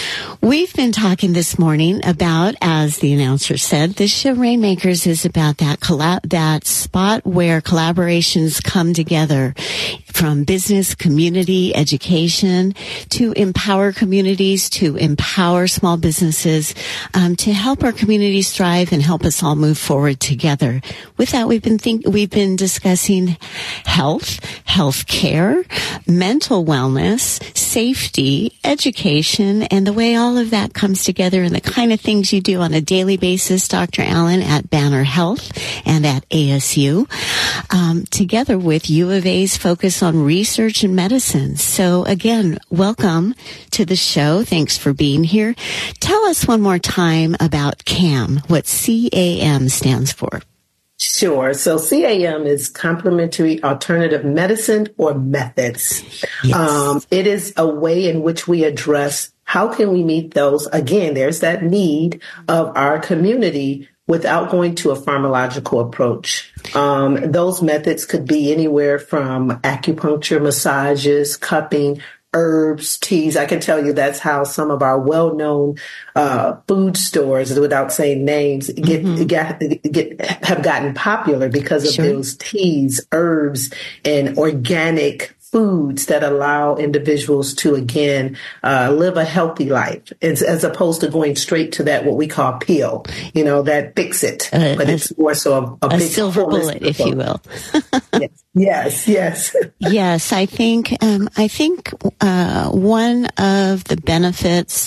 Speaker 1: We've been talking this morning about, as the announcer said, this show Rainmakers is about that collab- that spot where collaborations come together, from business, community, education, to empower communities, to empower small businesses, um, to help our communities thrive and help us all move forward together. With that, we've been think we've been discussing health, health care, mental wellness, safety, education, and the way all of that comes together and the kind of things you do on a daily basis, Doctor Allen, at Banner Health and at A S U. Um, together with U of A's focus on research and medicine. So again, welcome to the show. Thanks for being here. Tell us one more time about C A M, what C A M stands for.
Speaker 3: Sure. So C A M is complementary alternative medicine or methods.
Speaker 1: Yes.
Speaker 3: Um, it is a way in which we address how can we meet those, again, there's that need of our community without going to a pharmacological approach. Um, those methods could be anywhere from acupuncture, massages, cupping, herbs, teas. I can tell you that's how some of our well-known uh, food stores, without saying names, get, mm-hmm. get, get have gotten popular because of sure. those teas, herbs, and organic foods that allow individuals to, again, uh, live a healthy life, as, as opposed to going straight to that, what we call pill, you know, that fix it. Uh, but a, it's more so a, a,
Speaker 1: a
Speaker 3: big
Speaker 1: silver bullet, if you will.
Speaker 3: yes, yes. Yes,
Speaker 1: yes I think, um, I think uh, one of the benefits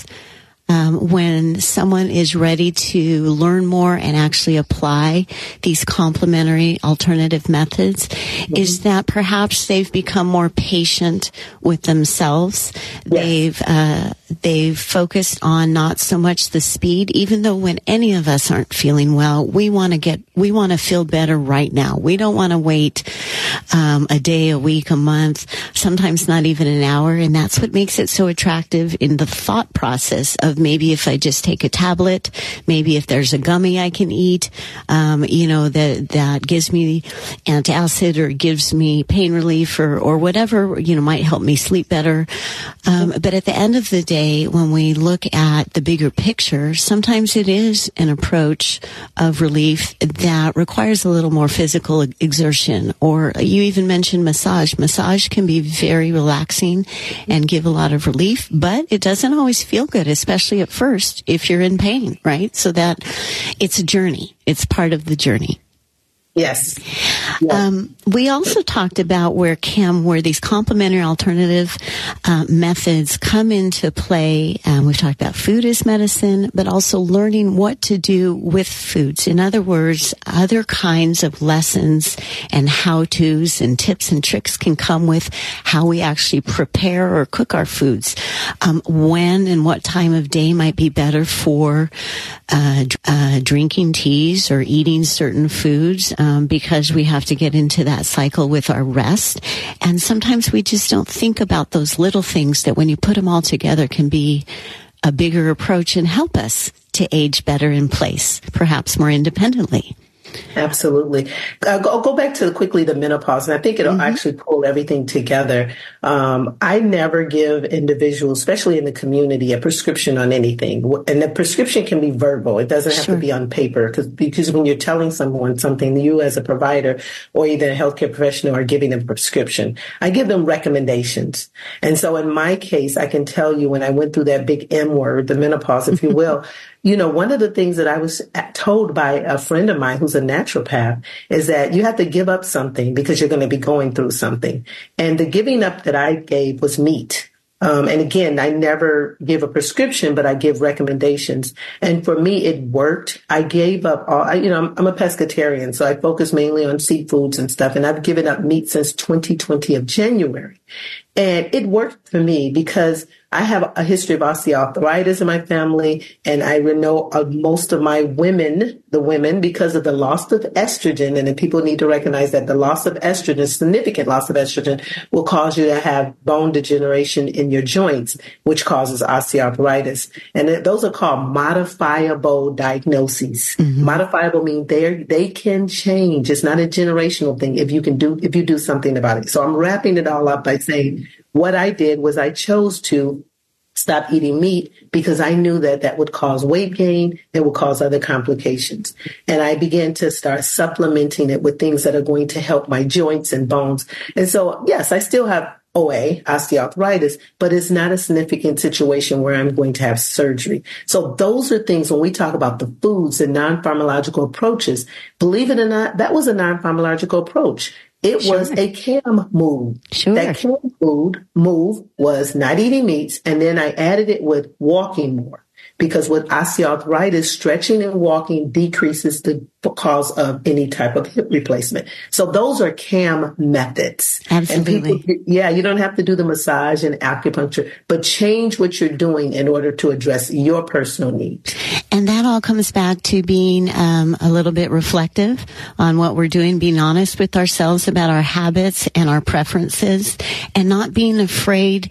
Speaker 1: Um, when someone is ready to learn more and actually apply these complementary alternative methods, mm-hmm. is that perhaps they've become more patient with themselves. Yes. They've uh, they've focused on not so much the speed, even though when any of us aren't feeling well, we want to get we want to feel better right now. We don't want to wait um, a day, a week, a month, sometimes not even an hour, and that's what makes it so attractive in the thought process of maybe if I just take a tablet, maybe if there's a gummy I can eat, um, you know, that, that gives me antacid or gives me pain relief or, or whatever, you know, might help me sleep better. Um, but at the end of the day, when we look at the bigger picture, sometimes it is an approach of relief that requires a little more physical exertion. Or you even mentioned massage. Massage can be very relaxing and give a lot of relief, but it doesn't always feel good, especially at first if you're in pain, right? So that it's a journey. It's part of the journey.
Speaker 3: Yes.
Speaker 1: yes. Um, we also talked about where C A M, where these complementary alternative uh, methods come into play. Um, we've talked about food as medicine, but also learning what to do with foods. In other words, other kinds of lessons and how-tos and tips and tricks can come with how we actually prepare or cook our foods. Um, when and what time of day might be better for uh, uh, drinking teas or eating certain foods. Um, Um, because we have to get into that cycle with our rest. And sometimes we just don't think about those little things that when you put them all together can be a bigger approach and help us to age better in place, perhaps more independently.
Speaker 3: Absolutely. Uh, go, go back to quickly the menopause, and I think it'll mm-hmm. actually pull everything together. Um, I never give individuals, especially in the community, a prescription on anything. And the prescription can be verbal. It doesn't have sure. to be on paper, because because when you're telling someone something, you as a provider or either a healthcare professional are giving them a prescription. I give them recommendations. And so in my case, I can tell you when I went through that big M word, the menopause, if you will, you know, one of the things that I was told by a friend of mine who's a naturopath is that you have to give up something because you're going to be going through something. And the giving up that I gave was meat. Um, and again, I never give a prescription, but I give recommendations. And for me, it worked. I gave up all, I, you know, I'm, I'm a pescatarian, so I focus mainly on seafoods and stuff. And I've given up meat since twenty twenty of January. And it worked for me because I have a history of osteoarthritis in my family, and I know uh, most of my women, the women, because of the loss of estrogen, and then people need to recognize that the loss of estrogen, significant loss of estrogen, will cause you to have bone degeneration in your joints, which causes osteoarthritis. And th- those are called modifiable diagnoses. Mm-hmm. Modifiable means they they can change. It's not a generational thing if you can do if you do something about it. So I'm wrapping it all up by saying what I did was I chose to stop eating meat because I knew that that would cause weight gain. It would cause other complications. And I began to start supplementing it with things that are going to help my joints and bones. And so, yes, I still have O A, osteoarthritis, but it's not a significant situation where I'm going to have surgery. So those are things when we talk about the foods and non-pharmacological approaches, believe it or not, that was a non-pharmacological approach. It sure. was a C A M move.
Speaker 1: Sure.
Speaker 3: That C A M food move was not eating meats. And then I added it with walking more, because with osteoarthritis, stretching and walking decreases the cause of any type of hip replacement. So those are C A M methods.
Speaker 1: Absolutely.
Speaker 3: And people, yeah, you don't have to do the massage and acupuncture, but change what you're doing in order to address your personal needs.
Speaker 1: And that all comes back to being um, a little bit reflective on what we're doing, being honest with ourselves about our habits and our preferences, and not being afraid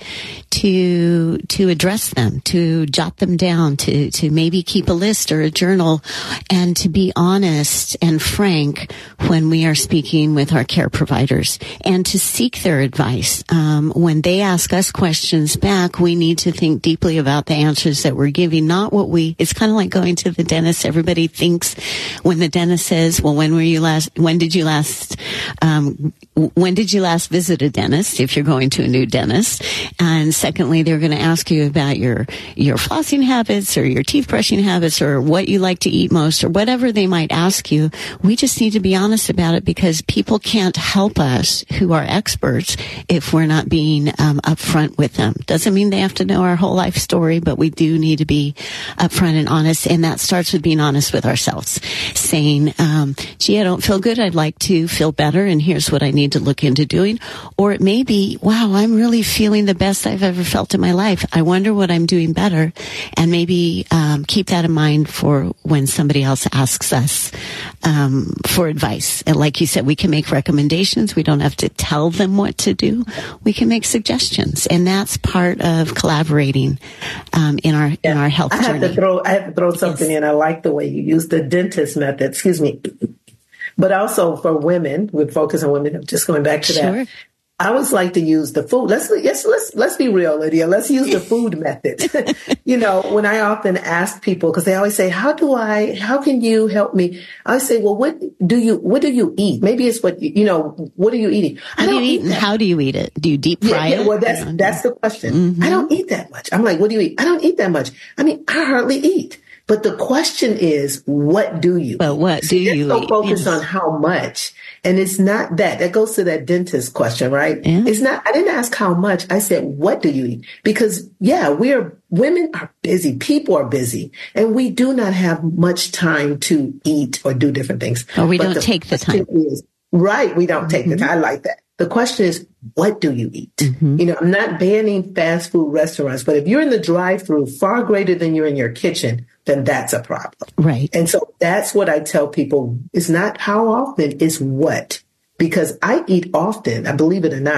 Speaker 1: to to address them, to jot them down, to, to maybe keep a list or a journal, and to be honest and frank when we are speaking with our care providers, and to seek their advice. Um, when they ask us questions back, we need to think deeply about the answers that we're giving, not what we, it's kind of like going to the dentist. Everybody thinks when the dentist says, well, when were you last, when did you last, um, when did you last visit a dentist if you're going to a new dentist? And secondly, they're going to ask you about your, your flossing habits or your teeth brushing habits or what you like to eat most or whatever they might ask you. We just need to be honest about it, because people can't help us who are experts if we're not being um, upfront with them. Doesn't mean they have to know our whole life story, but we do need to be upfront and honest. And that starts with being honest with ourselves, saying, um, gee, I don't feel good. I'd like to feel better. And here's what I need to look into doing. Or it may be, wow, I'm really feeling the best I've ever felt in my life. I wonder what I'm doing better. And maybe um, keep that in mind for when somebody else asks us um, for advice. And like you said, we can make recommendations. We don't have to tell them what to do. We can make suggestions. And that's part of collaborating um, in our yeah. in our health
Speaker 3: I have
Speaker 1: journey.
Speaker 3: To throw, I have to throw something yes. in. I like the way you use the dentist method. Excuse me. But also for women, we focus on women. Just going back to
Speaker 1: sure.
Speaker 3: that. I always like to use the food. Let's let's let's let's be real, Lydia. Let's use the food method. You know, when I often ask people, because they always say, "How do I? How can you help me?" I say, "Well, what do you what do you eat? Maybe it's what you, you know. What are you eating?
Speaker 1: How do you eat, and how do you eat it? Do you deep fry
Speaker 3: yeah, yeah,
Speaker 1: it?
Speaker 3: Well, that's that's the question. Mm-hmm. I don't eat that much. I'm like, what do you eat? I don't eat that much. I mean, I hardly eat. But the question is, what do you?
Speaker 1: Well, what do
Speaker 3: See,
Speaker 1: you
Speaker 3: so
Speaker 1: eat?
Speaker 3: Focus
Speaker 1: yes.
Speaker 3: on how much. And it's not that. That goes to that dentist question, right?
Speaker 1: Yeah.
Speaker 3: It's not, I didn't ask how much. I said, what do you eat? Because, yeah, we're, women are busy. People are busy. And we do not have much time to eat or do different things.
Speaker 1: Or we
Speaker 3: but
Speaker 1: don't
Speaker 3: the
Speaker 1: take the time.
Speaker 3: Is, right. We don't take mm-hmm. the time. I like that. The question is, what do you eat? Mm-hmm. You know, I'm not banning fast food restaurants, but if you're in the drive-through far greater than you're in your kitchen, then that's a problem.
Speaker 1: Right.
Speaker 3: And so that's what I tell people. It's not how often, it's what. Because I eat often, I believe it or not.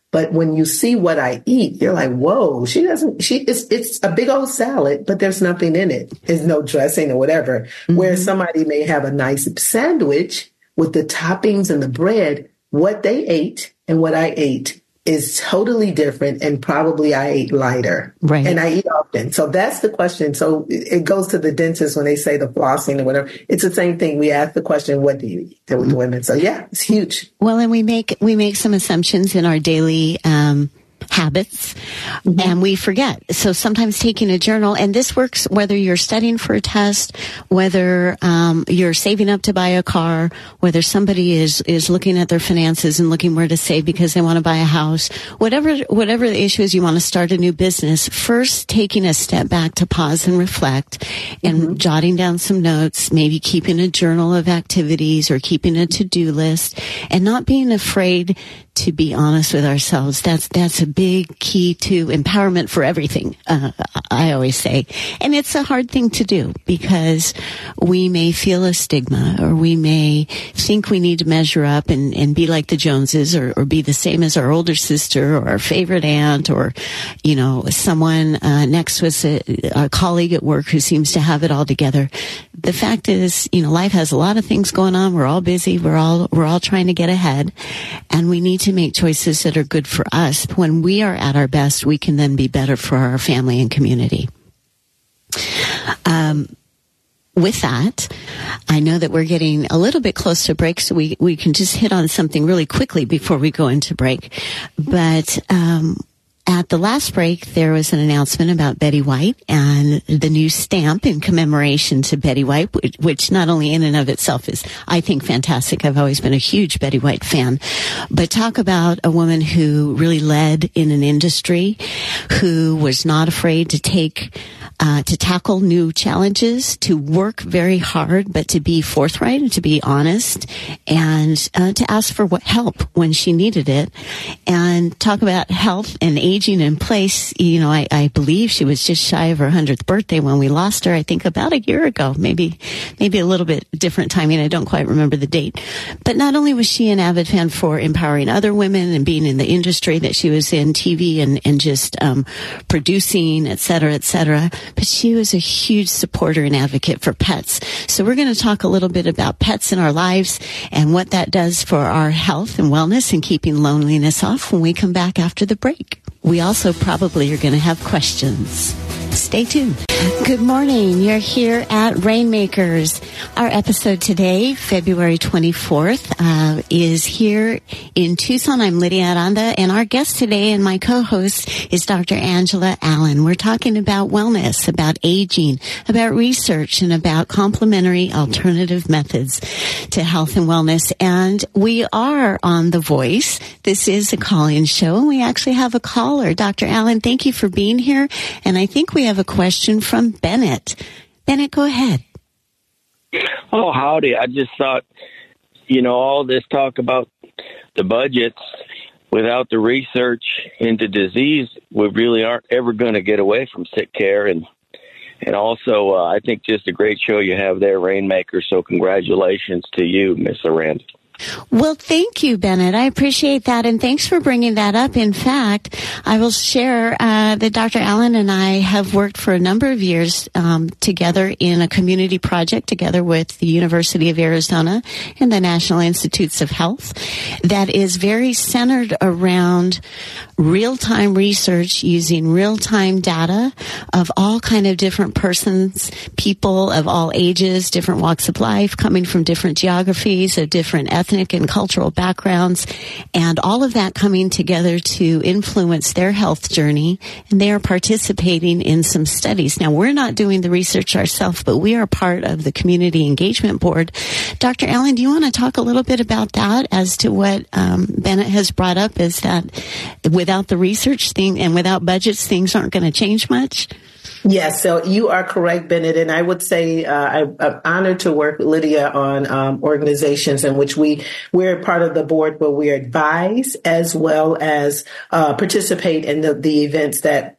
Speaker 3: But when you see what I eat, you're like, whoa, she doesn't, she, it's, it's a big old salad, but there's nothing in it. There's no dressing or whatever. Mm-hmm. Where somebody may have a nice sandwich with the toppings and the bread, what they ate and what I ate is totally different, and probably I ate lighter.
Speaker 1: Right.
Speaker 3: And I eat often. So that's the question. So it goes to the dentist when they say the flossing or whatever. It's the same thing. We ask the question, what do you eat to mm-hmm. women? So yeah, it's huge.
Speaker 1: Well, and we make, we make some assumptions in our daily, um, habits, mm-hmm. and we forget. So sometimes taking a journal, and this works whether you're studying for a test, whether um, you're saving up to buy a car, whether somebody is is looking at their finances and looking where to save because they want to buy a house, whatever whatever the issue is, you want to start a new business. First, taking a step back to pause and reflect, and mm-hmm. jotting down some notes, maybe keeping a journal of activities or keeping a to-do list, and not being afraid to be honest with ourselves. That's that's a big key to empowerment for everything, uh, I always say. And it's a hard thing to do because we may feel a stigma, or we may think we need to measure up and, and be like the Joneses, or, or be the same as our older sister or our favorite aunt, or, you know, someone uh, next to us, a, a colleague at work who seems to have it all together. The fact is, you know, life has a lot of things going on. We're all busy. We're all we're all trying to get ahead, and we need to make choices that are good for us. When we are at our best, we can then be better for our family and community. Um, with that, I know that we're getting a little bit close to break, so we, we can just hit on something really quickly before we go into break. But um, at the last break, there was an announcement about Betty White and the new stamp in commemoration to Betty White, which not only in and of itself is, I think, fantastic. I've always been a huge Betty White fan. But talk about a woman who really led in an industry, who was not afraid to take Uh, to tackle new challenges, to work very hard, but to be forthright and to be honest, and uh, to ask for what help when she needed it. And talk about health and aging in place. You know, I, I believe she was just shy of her hundredth birthday when we lost her, I think about a year ago, maybe, maybe a little bit different timing. I don't quite remember the date. But not only was she an avid fan for empowering other women and being in the industry that she was in, T V and, and just um, producing, et cetera, et cetera, but she was a huge supporter and advocate for pets. So we're going to talk a little bit about pets in our lives and what that does for our health and wellness and keeping loneliness off when we come back after the break. We also probably are going to have questions. Stay tuned. Good morning. You're here at Rainmakers. Our episode today, February twenty-fourth, uh, is here in Tucson. I'm Lydia Aranda, and our guest today and my co-host is Doctor Angela Allen. We're talking about wellness, about aging, about research, and about complementary alternative methods to health and wellness. And we are on The Voice. This is a call-in show, and we actually have a caller. Doctor Allen, thank you for being here. And I think we have a question from Bennett. Bennett, go ahead.
Speaker 4: Oh, howdy. I just thought, you know, all this talk about the budgets without the research into disease, we really aren't ever going to get away from sick care. And and also, uh, I think just a great show you have there, Rainmaker. So congratulations to you, Miss Aranda.
Speaker 1: Well, thank you, Bennett. I appreciate that, and thanks for bringing that up. In fact, I will share uh, that Doctor Allen and I have worked for a number of years um, together in a community project together with the University of Arizona and the National Institutes of Health that is very centered around real-time research using real-time data of all kind of different persons, people of all ages, different walks of life, coming from different geographies, of different ethnic and cultural backgrounds, and all of that coming together to influence their health journey. And they are participating in some studies. Now, we're not doing the research ourselves, but we are part of the Community Engagement Board. Doctor Allen, do you want to talk a little bit about that as to what um, Bennett has brought up, is that without the research thing and without budgets, things aren't going to change much?
Speaker 3: Yes, so you are correct, Bennett. And I would say uh, I, I'm honored to work with Lydia on um, organizations in which we, we're part of the board where we advise as well as uh, participate in the, the events that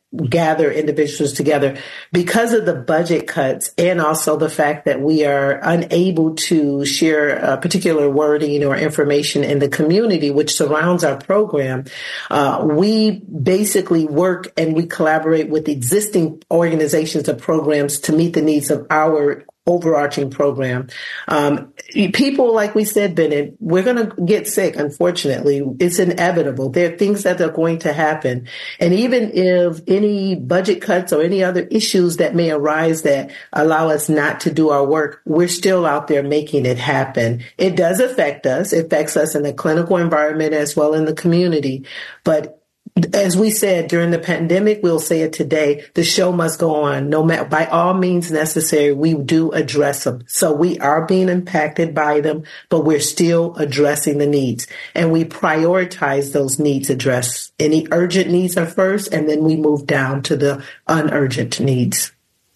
Speaker 3: gather individuals together because of the budget cuts and also the fact that we are unable to share a particular wording or information in the community which surrounds our program. Uh, we basically work and we collaborate with existing organizations and programs to meet the needs of our overarching program. Um, people, like we said, Bennett, we're going to get sick, unfortunately. It's inevitable. There are things that are going to happen. And even if any budget cuts or any other issues that may arise that allow us not to do our work, we're still out there making it happen. It does affect us. It affects us in the clinical environment as well in the community. But as we said during the pandemic, we'll say it today, the show must go on. No matter, by all means necessary, we do address them. So we are being impacted by them, but we're still addressing the needs. And we prioritize those needs addressed. Any urgent needs are first, and then we move down to the unurgent needs.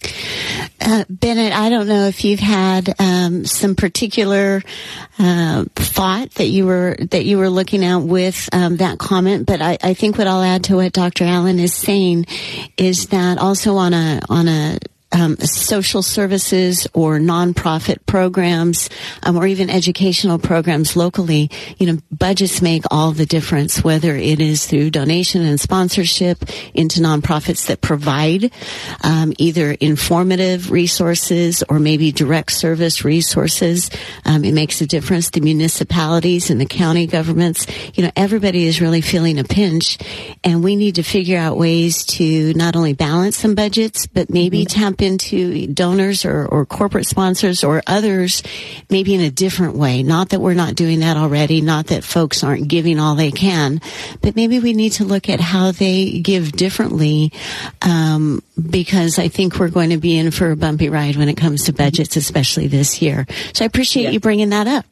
Speaker 1: Uh, Bennett, I don't know if you've had um, some particular uh, thought that you were that you were looking at with um, that comment, but I, I think what I'll add to what Doctor Allen is saying is that also on a on a Um, social services or nonprofit programs, um, or even educational programs locally, you know, budgets make all the difference, whether it is through donation and sponsorship into nonprofits that provide um, either informative resources or maybe direct service resources. Um, it makes a difference. The municipalities and the county governments, you know, everybody is really feeling a pinch, and we need to figure out ways to not only balance some budgets, but maybe mm-hmm. tap into donors or, or corporate sponsors or others maybe in a different way. Not that we're not doing that already, not that folks aren't giving all they can, but maybe we need to look at how they give differently, um, because I think we're going to be in for a bumpy ride when it comes to budgets, especially this year. So I appreciate yeah. you bringing that up.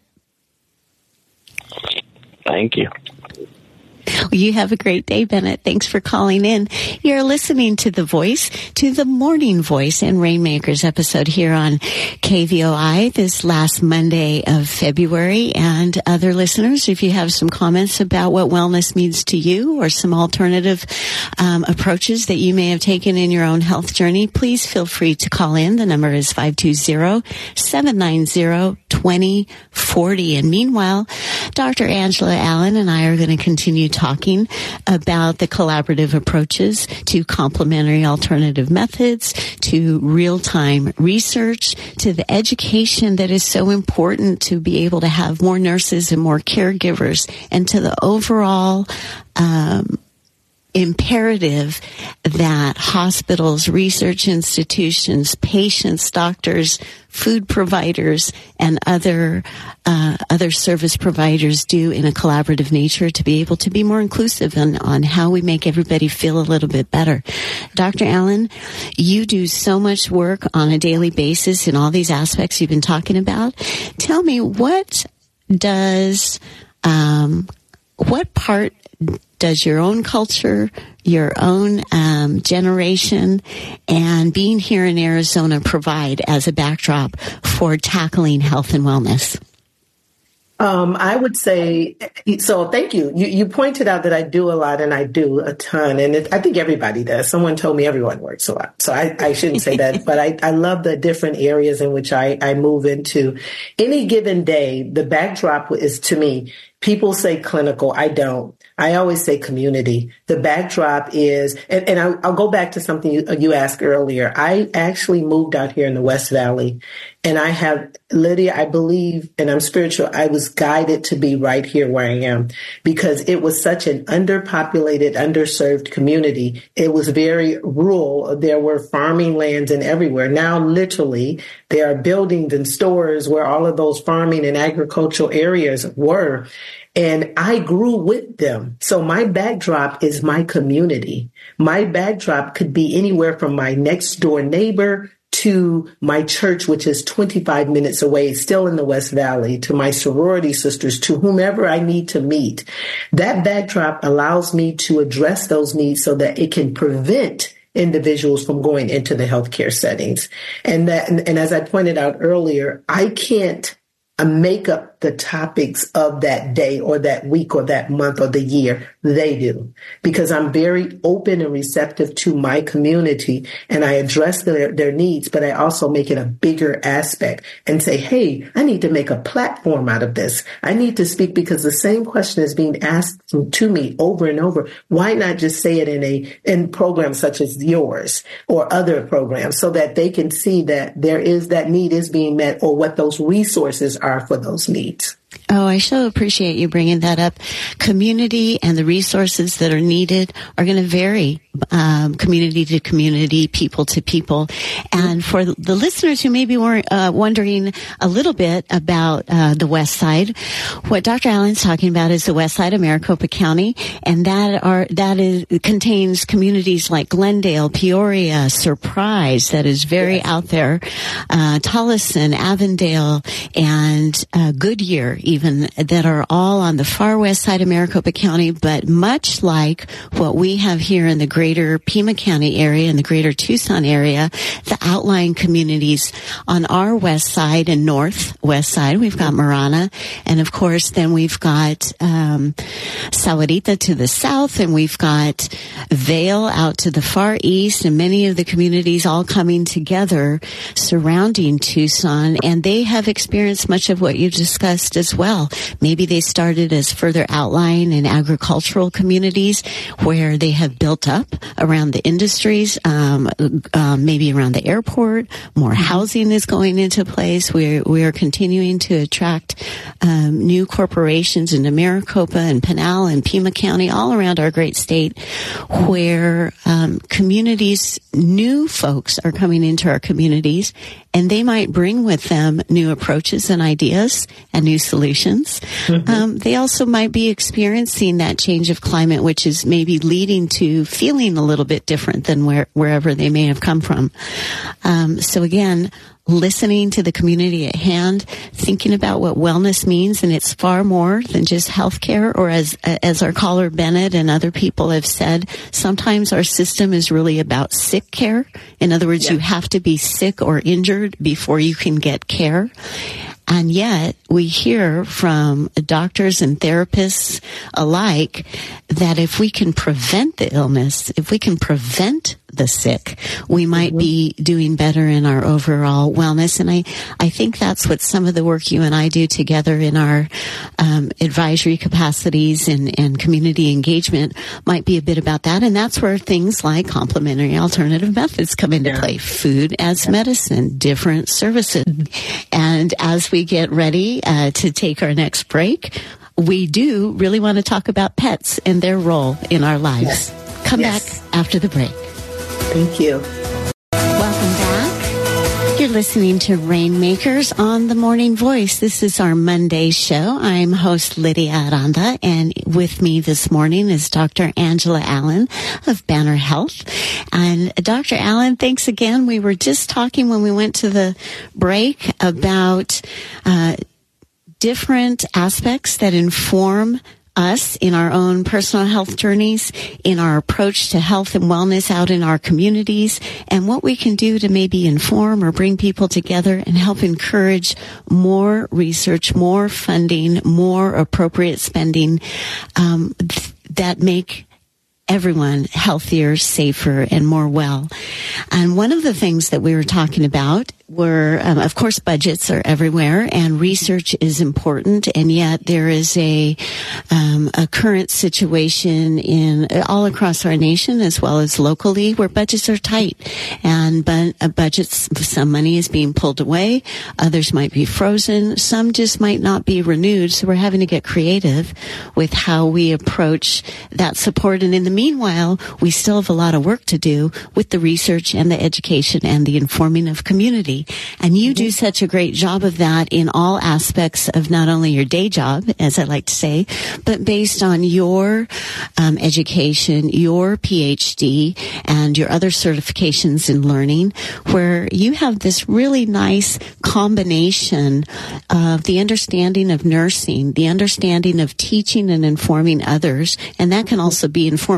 Speaker 4: Thank you.
Speaker 1: Well, you have a great day, Bennett. Thanks for calling in. You're listening to The Voice, to the Morning Voice and Rainmakers episode here on K V O I this last Monday of February. And other listeners, if you have some comments about what wellness means to you or some alternative um, approaches that you may have taken in your own health journey, please feel free to call in. The number is five two zero, seven nine zero, two zero four zero. And meanwhile, Doctor Angela Allen and I are going to continue talking about the collaborative approaches to complementary alternative methods, to real-time research, to the education that is so important to be able to have more nurses and more caregivers, and to the overall um imperative that hospitals, research institutions, patients, doctors, food providers, and other uh, other service providers do in a collaborative nature to be able to be more inclusive on, on how we make everybody feel a little bit better. Doctor Allen, you do so much work on a daily basis in all these aspects you've been talking about. Tell me, what does um, what part does your own culture, your own um, generation, and being here in Arizona provide as a backdrop for tackling health and wellness?
Speaker 3: Um, I would say, so thank you. you. You pointed out that I do a lot, and I do a ton. And it, I think everybody does. Someone told me everyone works a lot. So I, I shouldn't say that, but I, I love the different areas in which I, I move into. Any given day, the backdrop is, to me, people say clinical. I don't. I always say community. The backdrop is, and, and I'll, I'll go back to something you, you asked earlier. I actually moved out here in the West Valley, and I have, Lydia, I believe, and I'm spiritual, I was guided to be right here where I am because it was such an underpopulated, underserved community. It was very rural. There were farming lands and everywhere. Now, literally, there are buildings and stores where all of those farming and agricultural areas were. And I grew with them. So my backdrop is my community. My backdrop could be anywhere from my next door neighbor to my church, which is twenty-five minutes away, still in the West Valley, to my sorority sisters, to whomever I need to meet. That backdrop allows me to address those needs so that it can prevent individuals from going into the healthcare settings. And that, and, and as I pointed out earlier, I can't uh, make up the topics of that day or that week or that month or the year. They do, because I'm very open and receptive to my community, and I address their, their needs, but I also make it a bigger aspect and say, hey, I need to make a platform out of this. I need to speak, because the same question is being asked to me over and over. Why not just say it in a in programs such as yours or other programs, so that they can see that there is that need is being met, or what those resources are for those needs.
Speaker 1: Oh, I so appreciate you bringing that up. Community and the resources that are needed are going to vary, um, community to community, people to people. And for the listeners who maybe were uh, wondering a little bit about uh, the West Side, what Doctor Allen's talking about is the West Side of Maricopa County, and that are that is contains communities like Glendale, Peoria, Surprise, that is very yes. out there, uh, Tolleson, Avondale, and uh, Goodyear, even, that are all on the far west side of Maricopa County, but much like what we have here in the greater Pima County area and the greater Tucson area, the outlying communities on our west side and northwest side, we've got Marana, and of course then we've got um, Sahuarita to the south, and we've got Vail out to the far east, and many of the communities all coming together surrounding Tucson, and they have experienced much of what you discussed as well. Maybe they started as further outlying and agricultural communities where they have built up around the industries, um, um, maybe around the airport. More housing is going into place. We're, we are continuing to attract um, new corporations into Maricopa and Pinal and Pima County, all around our great state, where um, communities, new folks are coming into our communities, and they might bring with them new approaches and ideas and new solutions. Mm-hmm. Um, they also might be experiencing that change of climate, which is maybe leading to feeling a little bit different than where, wherever they may have come from. Um, so again, listening to the community at hand, thinking about what wellness means, and it's far more than just healthcare, or as as our caller Bennett and other people have said, sometimes our system is really about sick care. In other words, yeah. you have to be sick or injured before you can get care. And yet we hear from doctors and therapists alike that if we can prevent the illness, if we can prevent the sick, we might mm-hmm. be doing better in our overall wellness. And I, I think that's what some of the work you and I do together in our um, advisory capacities and, and community engagement might be a bit about that. And that's where things like complementary alternative methods come into yeah. play. Food as yeah. medicine, different services. And as we get ready uh, to take our next break, we do really want to talk about pets and their role in our lives. Yes. Come yes. back after the break.
Speaker 3: Thank you.
Speaker 1: Welcome back. You're listening to Rainmakers on the Morning Voice. This is our Monday show. I'm host Lydia Aranda, and with me this morning is Doctor Angela Allen of Banner Health. And Doctor Allen, thanks again. We were just talking when we went to the break about uh, different aspects that inform us in our own personal health journeys, in our approach to health and wellness out in our communities, and what we can do to maybe inform or bring people together and help encourage more research, more funding, more appropriate spending um, that make everyone healthier, safer, and more well. And one of the things that we were talking about were, um, of course, budgets are everywhere, and research is important, and yet there is a um, a current situation in all across our nation as well as locally where budgets are tight, and but, uh, budgets, some money is being pulled away, others might be frozen, some just might not be renewed, so we're having to get creative with how we approach that support. And in the meanwhile, we still have a lot of work to do with the research and the education and the informing of community. And you do such a great job of that in all aspects of not only your day job, as I like to say, but based on your um, education, your P H D, and your other certifications in learning, where you have this really nice combination of the understanding of nursing, the understanding of teaching and informing others, and that can also be informed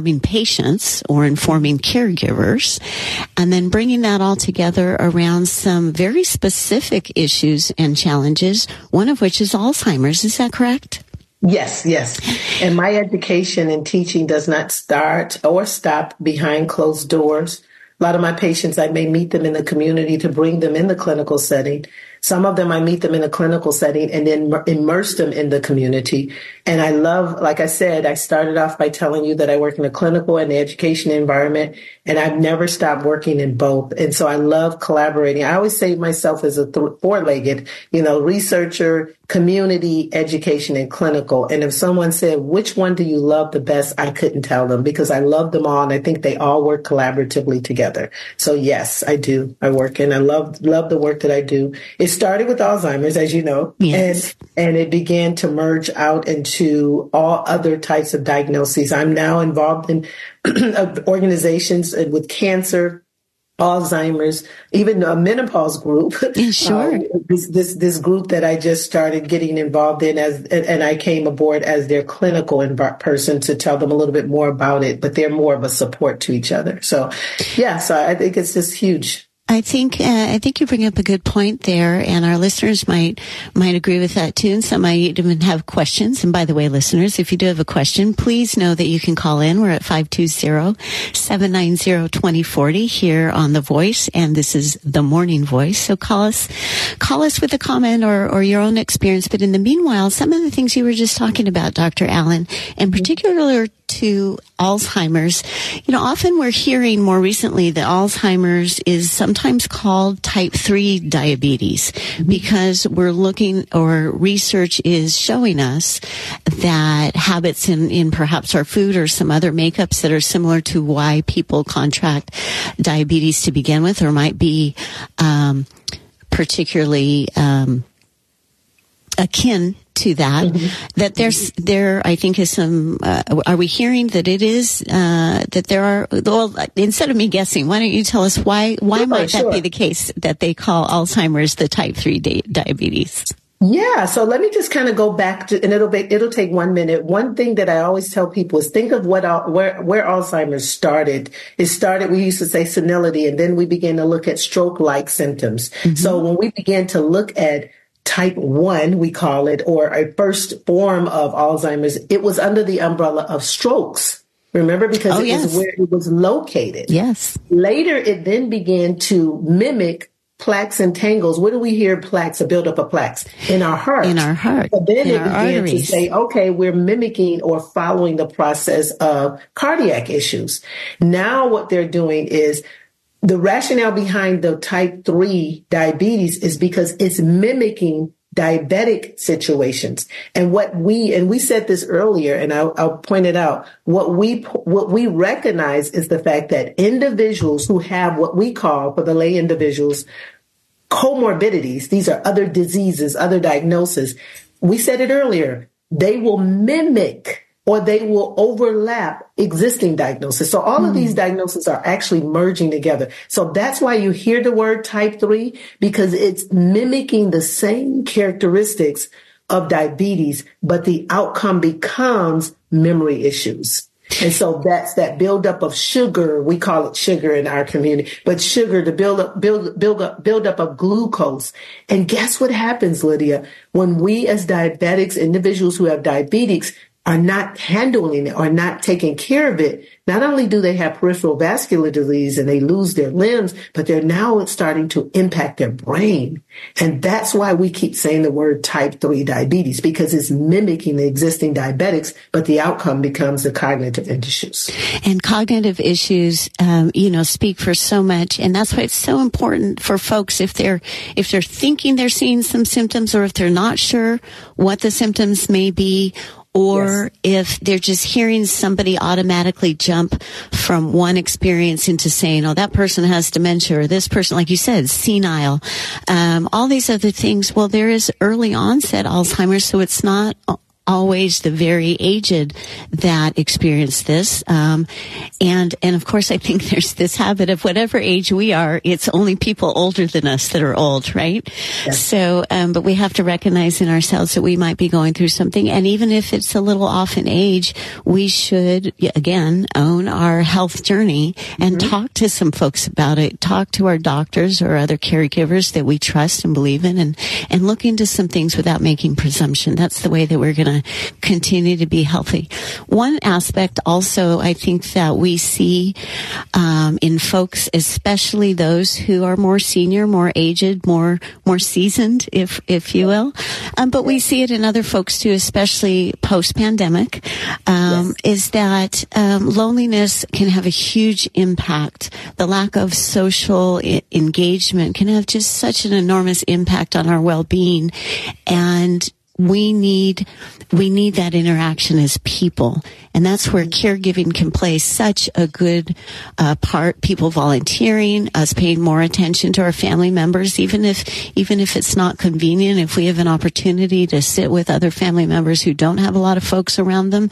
Speaker 1: informing patients or informing caregivers, and then bringing that all together around some very specific issues and challenges, one of which is Alzheimer's. Is that correct?
Speaker 3: Yes, yes. And my education and teaching does not start or stop behind closed doors. A lot of my patients, I may meet them in the community to bring them in the clinical setting. Some of them, I meet them in a clinical setting and then immerse them in the community. And I love, like I said, I started off by telling you that I work in a clinical and the education environment, and I've never stopped working in both. And so I love collaborating. I always say myself as a th- four-legged, you know, researcher, community, education, and clinical. And if someone said, which one do you love the best? I couldn't tell them because I love them all. And I think they all work collaboratively together. So yes, I do. I work and I love, love the work that I do. It started with Alzheimer's, as you know,
Speaker 1: yes.
Speaker 3: and, and it began to merge out into all other types of diagnoses. I'm now involved in organizations with cancer, Alzheimer's, even a menopause group.
Speaker 1: Sure.
Speaker 3: Uh, this, this, this group that I just started getting involved in as, and I came aboard as their clinical inv- person to tell them a little bit more about it, but they're more of a support to each other. So yeah, so I think it's just huge.
Speaker 1: I think uh, I think you bring up a good point there, and our listeners might might agree with that too. And some might even have questions. And by the way, listeners, if you do have a question, please know that you can call in. We're at five two zero, seven nine zero, two zero four zero here on The Voice, and this is The Morning Voice. So call us, call us with a comment or or your own experience. But in the meanwhile, some of the things you were just talking about, Doctor Allen, and particularly to Alzheimer's, you know, often we're hearing more recently that Alzheimer's is sometimes called type three diabetes mm-hmm. because we're looking, or research is showing us that habits in, in perhaps our food or some other makeups that are similar to why people contract diabetes to begin with, or might be um, particularly um, akin to that, mm-hmm. that there's, there, I think is some, uh, are we hearing that it is, uh, that there are, well, instead of me guessing, why don't you tell us why, why
Speaker 3: sure,
Speaker 1: might
Speaker 3: sure.
Speaker 1: that be the case that they call Alzheimer's the type three di- diabetes?
Speaker 3: Yeah. So let me just kind of go back to, and it'll be, it'll take one minute. One thing that I always tell people is think of what, where, where Alzheimer's started. It started, we used to say senility, and then we began to look at stroke-like symptoms. Mm-hmm. So when we began to look at type one, we call it, or a first form of Alzheimer's, it was under the umbrella of strokes. Remember, because
Speaker 1: oh,
Speaker 3: it
Speaker 1: yes.
Speaker 3: was where it was located.
Speaker 1: Yes.
Speaker 3: Later, it then began to mimic plaques and tangles. Where do we hear plaques, a buildup of plaques? In our heart.
Speaker 1: In our heart.
Speaker 3: So then
Speaker 1: in
Speaker 3: it began arteries. to say, okay, we're mimicking or following the process of cardiac issues. Now what they're doing is, the rationale behind the type three diabetes is because it's mimicking diabetic situations. And what we, and we said this earlier, and I'll, I'll point it out, what we, what we recognize is the fact that individuals who have what we call, for the lay individuals, comorbidities, these are other diseases, other diagnoses. We said it earlier, they will mimic or they will overlap existing diagnoses. So all mm. of these diagnoses are actually merging together. So that's why you hear the word type three, because it's mimicking the same characteristics of diabetes, but the outcome becomes memory issues. And so that's that buildup of sugar. We call it sugar in our community, but sugar, the build up, build, build up, build up of glucose. And guess what happens, Lydia? When we as diabetics, individuals who have diabetes, are not handling it or not taking care of it, not only do they have peripheral vascular disease and they lose their limbs, but they're now starting to impact their brain. And that's why we keep saying the word type three diabetes, because it's mimicking the existing diabetics, but the outcome becomes the cognitive issues.
Speaker 1: And cognitive issues, um, you know, speak for so much. And that's why it's so important for folks, if they're, if they're thinking they're seeing some symptoms, or if they're not sure what the symptoms may be, or yes. if they're just hearing somebody automatically jump from one experience into saying, oh, that person has dementia, or this person, like you said, senile, um, all these other things. Well, there is early onset Alzheimer's, so it's not always the very aged that experience this. Um, and, and of course, I think there's this habit of whatever age we are, it's only people older than us that are old, right? Yes. So, um, but we have to recognize in ourselves that we might be going through something. And even if it's a little off in age, we should, again, own our health journey and mm-hmm. talk to some folks about it. Talk to our doctors or other caregivers that we trust and believe in, and, and look into some things without making presumption. That's the way that we're going to continue to be healthy. One aspect also, I think, that we see um, in folks, especially those who are more senior, more aged, more more seasoned, if if you will, um, but we see it in other folks too, especially post-pandemic, um, yes. is that um, loneliness can have a huge impact. The lack of social I- engagement can have just such an enormous impact on our well-being, and we need we need that interaction as people, and that's where caregiving can play such a good uh, part. People volunteering, us paying more attention to our family members, even if even if it's not convenient. If we have an opportunity to sit with other family members who don't have a lot of folks around them,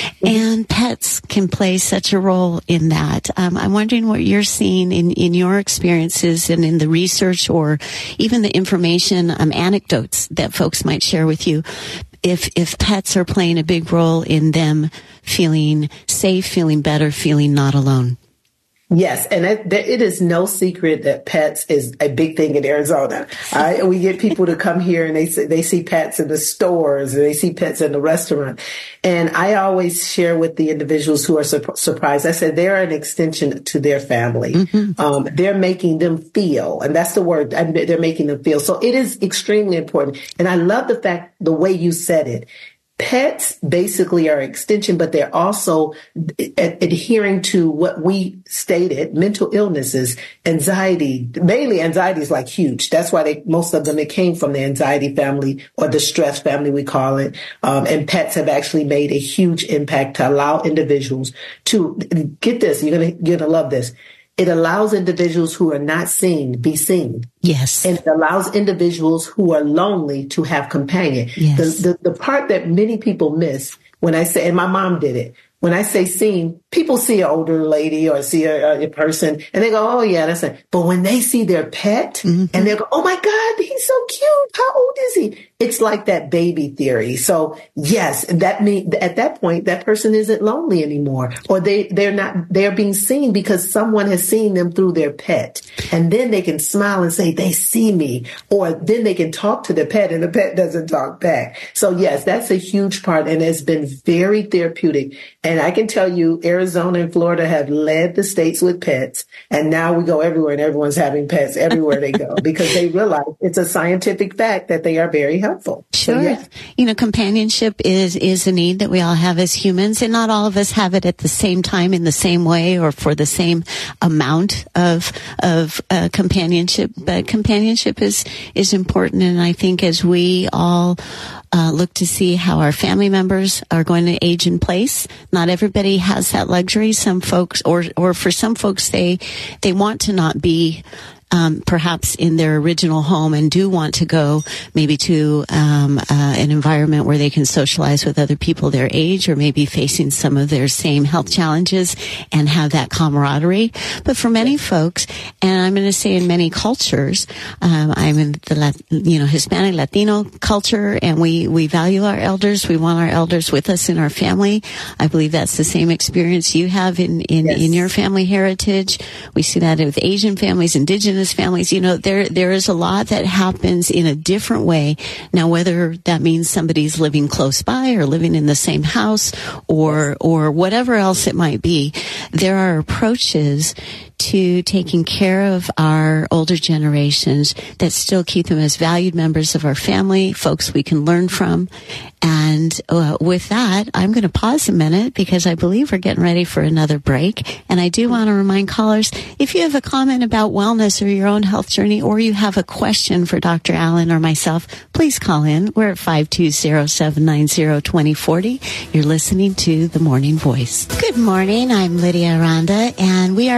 Speaker 1: and pets can play such a role in that. Um, I'm wondering what you're seeing in in your experiences and in the research, or even the information, um, anecdotes that folks might share with you. If, if pets are playing a big role in them feeling safe, feeling better, feeling not alone.
Speaker 3: Yes, and it, it is no secret that pets is a big thing in Arizona. Uh, we get people to come here and they they see pets in the stores, and they see pets in the restaurant. And I always share with the individuals who are su- surprised. I said they're an extension to their family. Mm-hmm. Um, they're making them feel, and that's the word. They're making them feel. So it is extremely important. And I love the fact the way you said it. Pets basically are extension, but they're also ad- adhering to what we stated, mental illnesses, anxiety. Mainly anxiety is like huge. That's why they, most of them, it came from the anxiety family or the stress family, we call it. Um, and pets have actually made a huge impact to allow individuals to get this. You're going to, you're going to love this. It allows individuals who are not seen to be seen.
Speaker 1: Yes.
Speaker 3: And it allows individuals who are lonely to have companion.
Speaker 1: Yes.
Speaker 3: The, the, the part that many people miss when I say, and my mom did it, when I say seen, people see an older lady or see a, a person and they go, oh yeah, that's it. But when they see their pet mm-hmm. and they go, oh my God, he's so cute. How old is he? It's like that baby theory. So yes, that mean at that point, that person isn't lonely anymore, or they, they're not, they're being seen because someone has seen them through their pet. And then they can smile and say, they see me, or then they can talk to the pet and the pet doesn't talk back. So yes, that's a huge part, and it's been very therapeutic. And I can tell you, Arizona and Florida have led the states with pets, and now we go everywhere and everyone's having pets everywhere they go because they realize it's a scientific fact that they are very helpful.
Speaker 1: Sure.
Speaker 3: So, yeah.
Speaker 1: You know, companionship is, is a need that we all have as humans, and not all of us have it at the same time in the same way or for the same amount of, of, uh, companionship. But companionship is, is important. And I think as we all, uh, look to see how our family members are going to age in place, not everybody has that luxury. Some folks, or, or for some folks, they, they want to not be Um, perhaps in their original home and do want to go maybe to um, uh, an environment where they can socialize with other people their age, or maybe facing some of their same health challenges and have that camaraderie. But for many folks, and I'm going to say in many cultures, um, I'm in the Lat- you know Hispanic Latino culture, and we we value our elders. We want our elders with us in our family. I believe that's the same experience you have in in, yes. in your family heritage. We see that with Asian families, indigenous families. You know, there there is a lot that happens in a different way. Now, whether that means somebody's living close by or living in the same house or or whatever else it might be, there are approaches to taking care of our older generations that still keep them as valued members of our family, folks we can learn from. And uh, with that, I'm going to pause a minute because I believe we're getting ready for another break. And I do want to remind callers, if you have a comment about wellness or your own health journey, or you have a question for Doctor Allen or myself, please call in. We're at five two zero, seven nine zero, two zero four zero. You're listening to The Morning Voice. Good morning. I'm Lydia Aranda, and we are here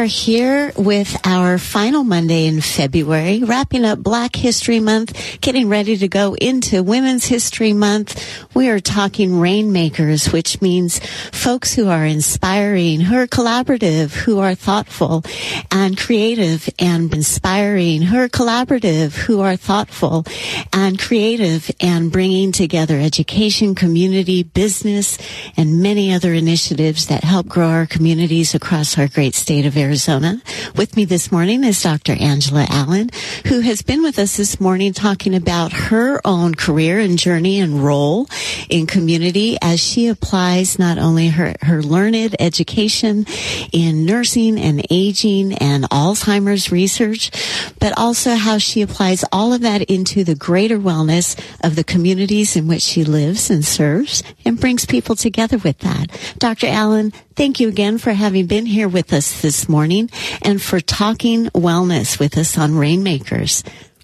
Speaker 1: here with our final Monday in February, wrapping up Black History Month, getting ready to go into Women's History Month. We are talking rainmakers, which means folks who are inspiring, who are collaborative, who are thoughtful and creative and inspiring, who are collaborative, who are thoughtful and creative and bringing together education, community, business, and many other initiatives that help grow our communities across our great state of Arizona. With me this morning is Doctor Angela Allen, who has been with us this morning talking about her own career and journey and role in community as she applies not only her, her learned education in nursing and aging and Alzheimer's research, but also how she applies all of that into the greater wellness of the communities in which she lives and serves and brings people together with that. Doctor Allen, thank you again for having been here with us this morning and for talking wellness with us on Rainmakers.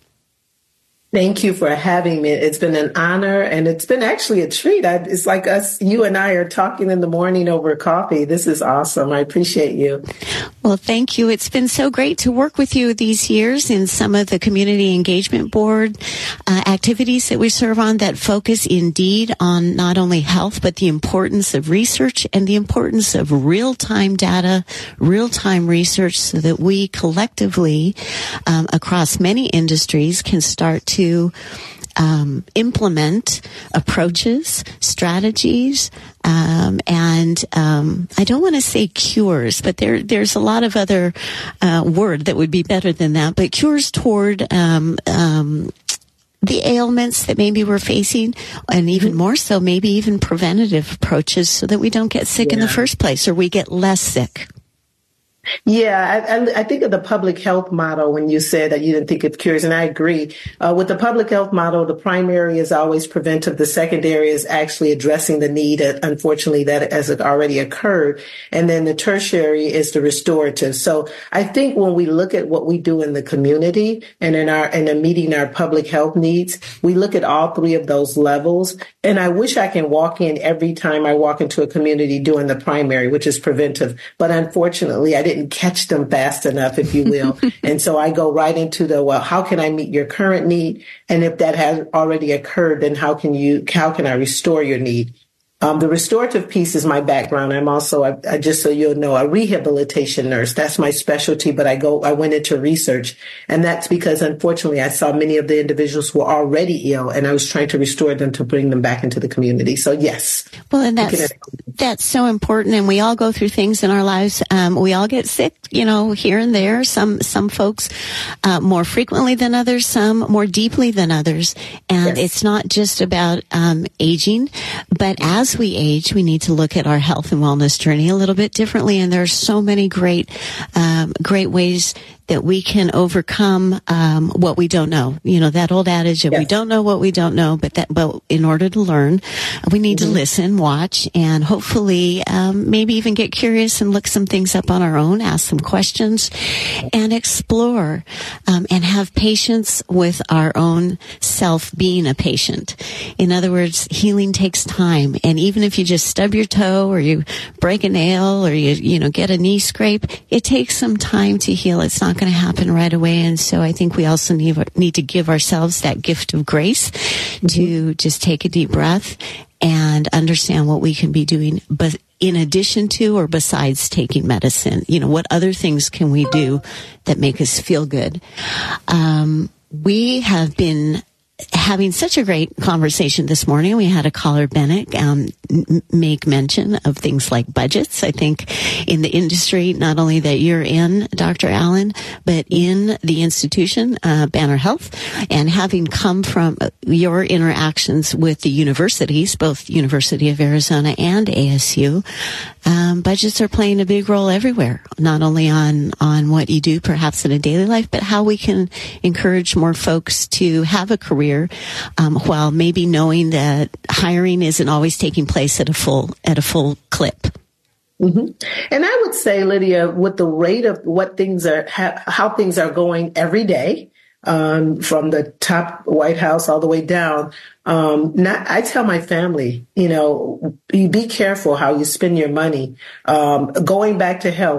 Speaker 3: Thank you for having me. It's been an honor, and it's been actually a treat. I, it's like us, you and I are talking in the morning over coffee. This is awesome. I appreciate you.
Speaker 1: Well, thank you. It's been so great to work with you these years in some of the community engagement board uh, activities that we serve on that focus indeed on not only health, but the importance of research and the importance of real-time data, real-time research so that we collectively um, across many industries can start to to um, implement approaches, strategies, um, and um, I don't want to say cures, but there there's a lot of other uh, word that would be better than that, but cures toward um, um, the ailments that maybe we're facing, and even more so, maybe even preventative approaches so that we don't get sick yeah. in the first place, or we get less sick.
Speaker 3: Yeah, I, I think of the public health model when you said that you didn't think of cures, and I agree. Uh, with the public health model, the primary is always preventive. The secondary is actually addressing the need, uh, unfortunately, that has already occurred. And then the tertiary is the restorative. So I think when we look at what we do in the community and in our and in meeting our public health needs, we look at all three of those levels. And I wish I can walk in every time I walk into a community doing the primary, which is preventive. But unfortunately, I didn't didn't catch them fast enough, if you will. And so I go right into the, well, how can I meet your current need? And if that has already occurred, then how can you, how can I restore your need? Um, the restorative piece is my background. I'm also, I, I, just so you'll know, a rehabilitation nurse. That's my specialty, but I go, I went into research. And that's because, unfortunately, I saw many of the individuals who were already ill, and I was trying to restore them to bring them back into the community. So, yes.
Speaker 1: Well, and that's, that's so important. And we all go through things in our lives. Um, we all get sick, you know, here and there. Some, some folks, uh, more frequently than others, some more deeply than others. And yes. It's not just about, um, aging, but as we age, we need to look at our health and wellness journey a little bit differently. And there are so many great, um, great ways that we can overcome um, what we don't know. You know, that old adage of yes. we don't know what we don't know, but that, but in order to learn, we need mm-hmm. to listen, watch, and hopefully um, maybe even get curious and look some things up on our own, ask some questions, and explore um, and have patience with our own self being a patient. In other words, healing takes time, and even if you just stub your toe or you break a nail or you you know get a knee scrape, it takes some time to heal. It's not going to happen right away. And so I think we also need, need to give ourselves that gift of grace mm-hmm. to just take a deep breath and understand what we can be doing, but in addition to or besides taking medicine, you know, what other things can we do that make us feel good? Um, we have been having such a great conversation this morning. We had a caller, Bennett, um, m- make mention of things like budgets. I think in the industry, not only that you're in, Doctor Allen, but in the institution, uh, Banner Health, and having come from your interactions with the universities, both University of Arizona and A S U, um, budgets are playing a big role everywhere, not only on, on what you do perhaps in a daily life, but how we can encourage more folks to have a career Um, while maybe knowing that hiring isn't always taking place at a full at a full clip.
Speaker 3: Mm-hmm. And I would say, Lydia, with the rate of what things are, how, how things are going every day, um, from the top White House all the way down, um, not, I tell my family, you know, you be careful how you spend your money. Um, going back to health,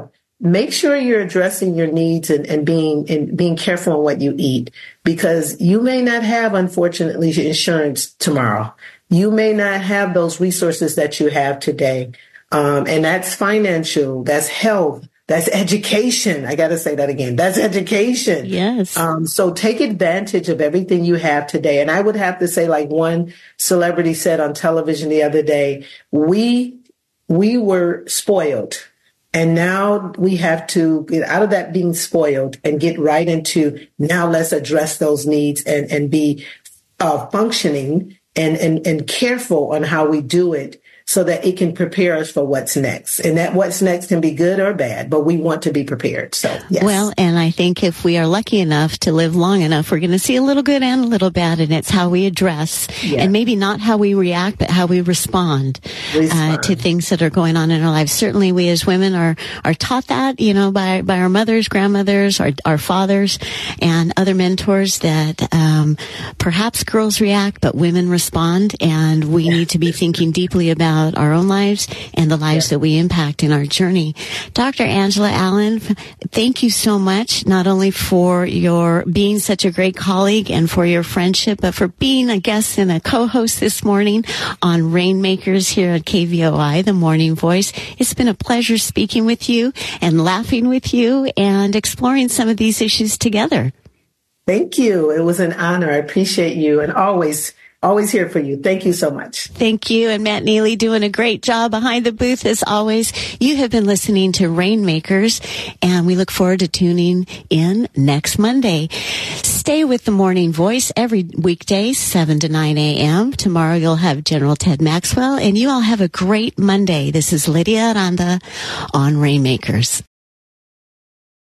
Speaker 3: make sure you're addressing your needs and, and being and being careful on what you eat, because you may not have, unfortunately, insurance tomorrow. You may not have those resources that you have today. Um, and that's financial, that's health, that's education. I got to say that again. That's education.
Speaker 1: Yes.
Speaker 3: Um, so take advantage of everything you have today. And I would have to say, like one celebrity said on television the other day, we, we were spoiled. And now we have to get out of that being spoiled and get right into, now let's address those needs and, and be uh, functioning and, and, and careful on how we do it, so that it can prepare us for what's next. And that what's next can be good or bad, but we want to be prepared. So, yes.
Speaker 1: Well, and I think if we are lucky enough to live long enough, we're going to see a little good and a little bad, and it's how we address, yes. and maybe not how we react, but how we respond, respond. Uh, to things that are going on in our lives. Certainly we as women are, are taught that, you know, by, by our mothers, grandmothers, our, our fathers, and other mentors, that um, perhaps girls react, but women respond, and we need to be thinking deeply about our own lives and the lives yeah. that we impact in our journey. Doctor Angela Allen, thank you so much, not only for your being such a great colleague and for your friendship, but for being a guest and a co-host this morning on Rainmakers here at K V O I, the Morning Voice. It's been a pleasure speaking with you and laughing with you and exploring some of these issues together.
Speaker 3: Thank you. It was an honor. I appreciate you, and always Always here for you. Thank you so much.
Speaker 1: Thank you. And Matt Neely doing a great job behind the booth as always. You have been listening to Rainmakers, and we look forward to tuning in next Monday. Stay with the Morning Voice every weekday, seven to nine a.m. Tomorrow you'll have General Ted Maxwell, and you all have a great Monday. This is Lydia Aranda on Rainmakers.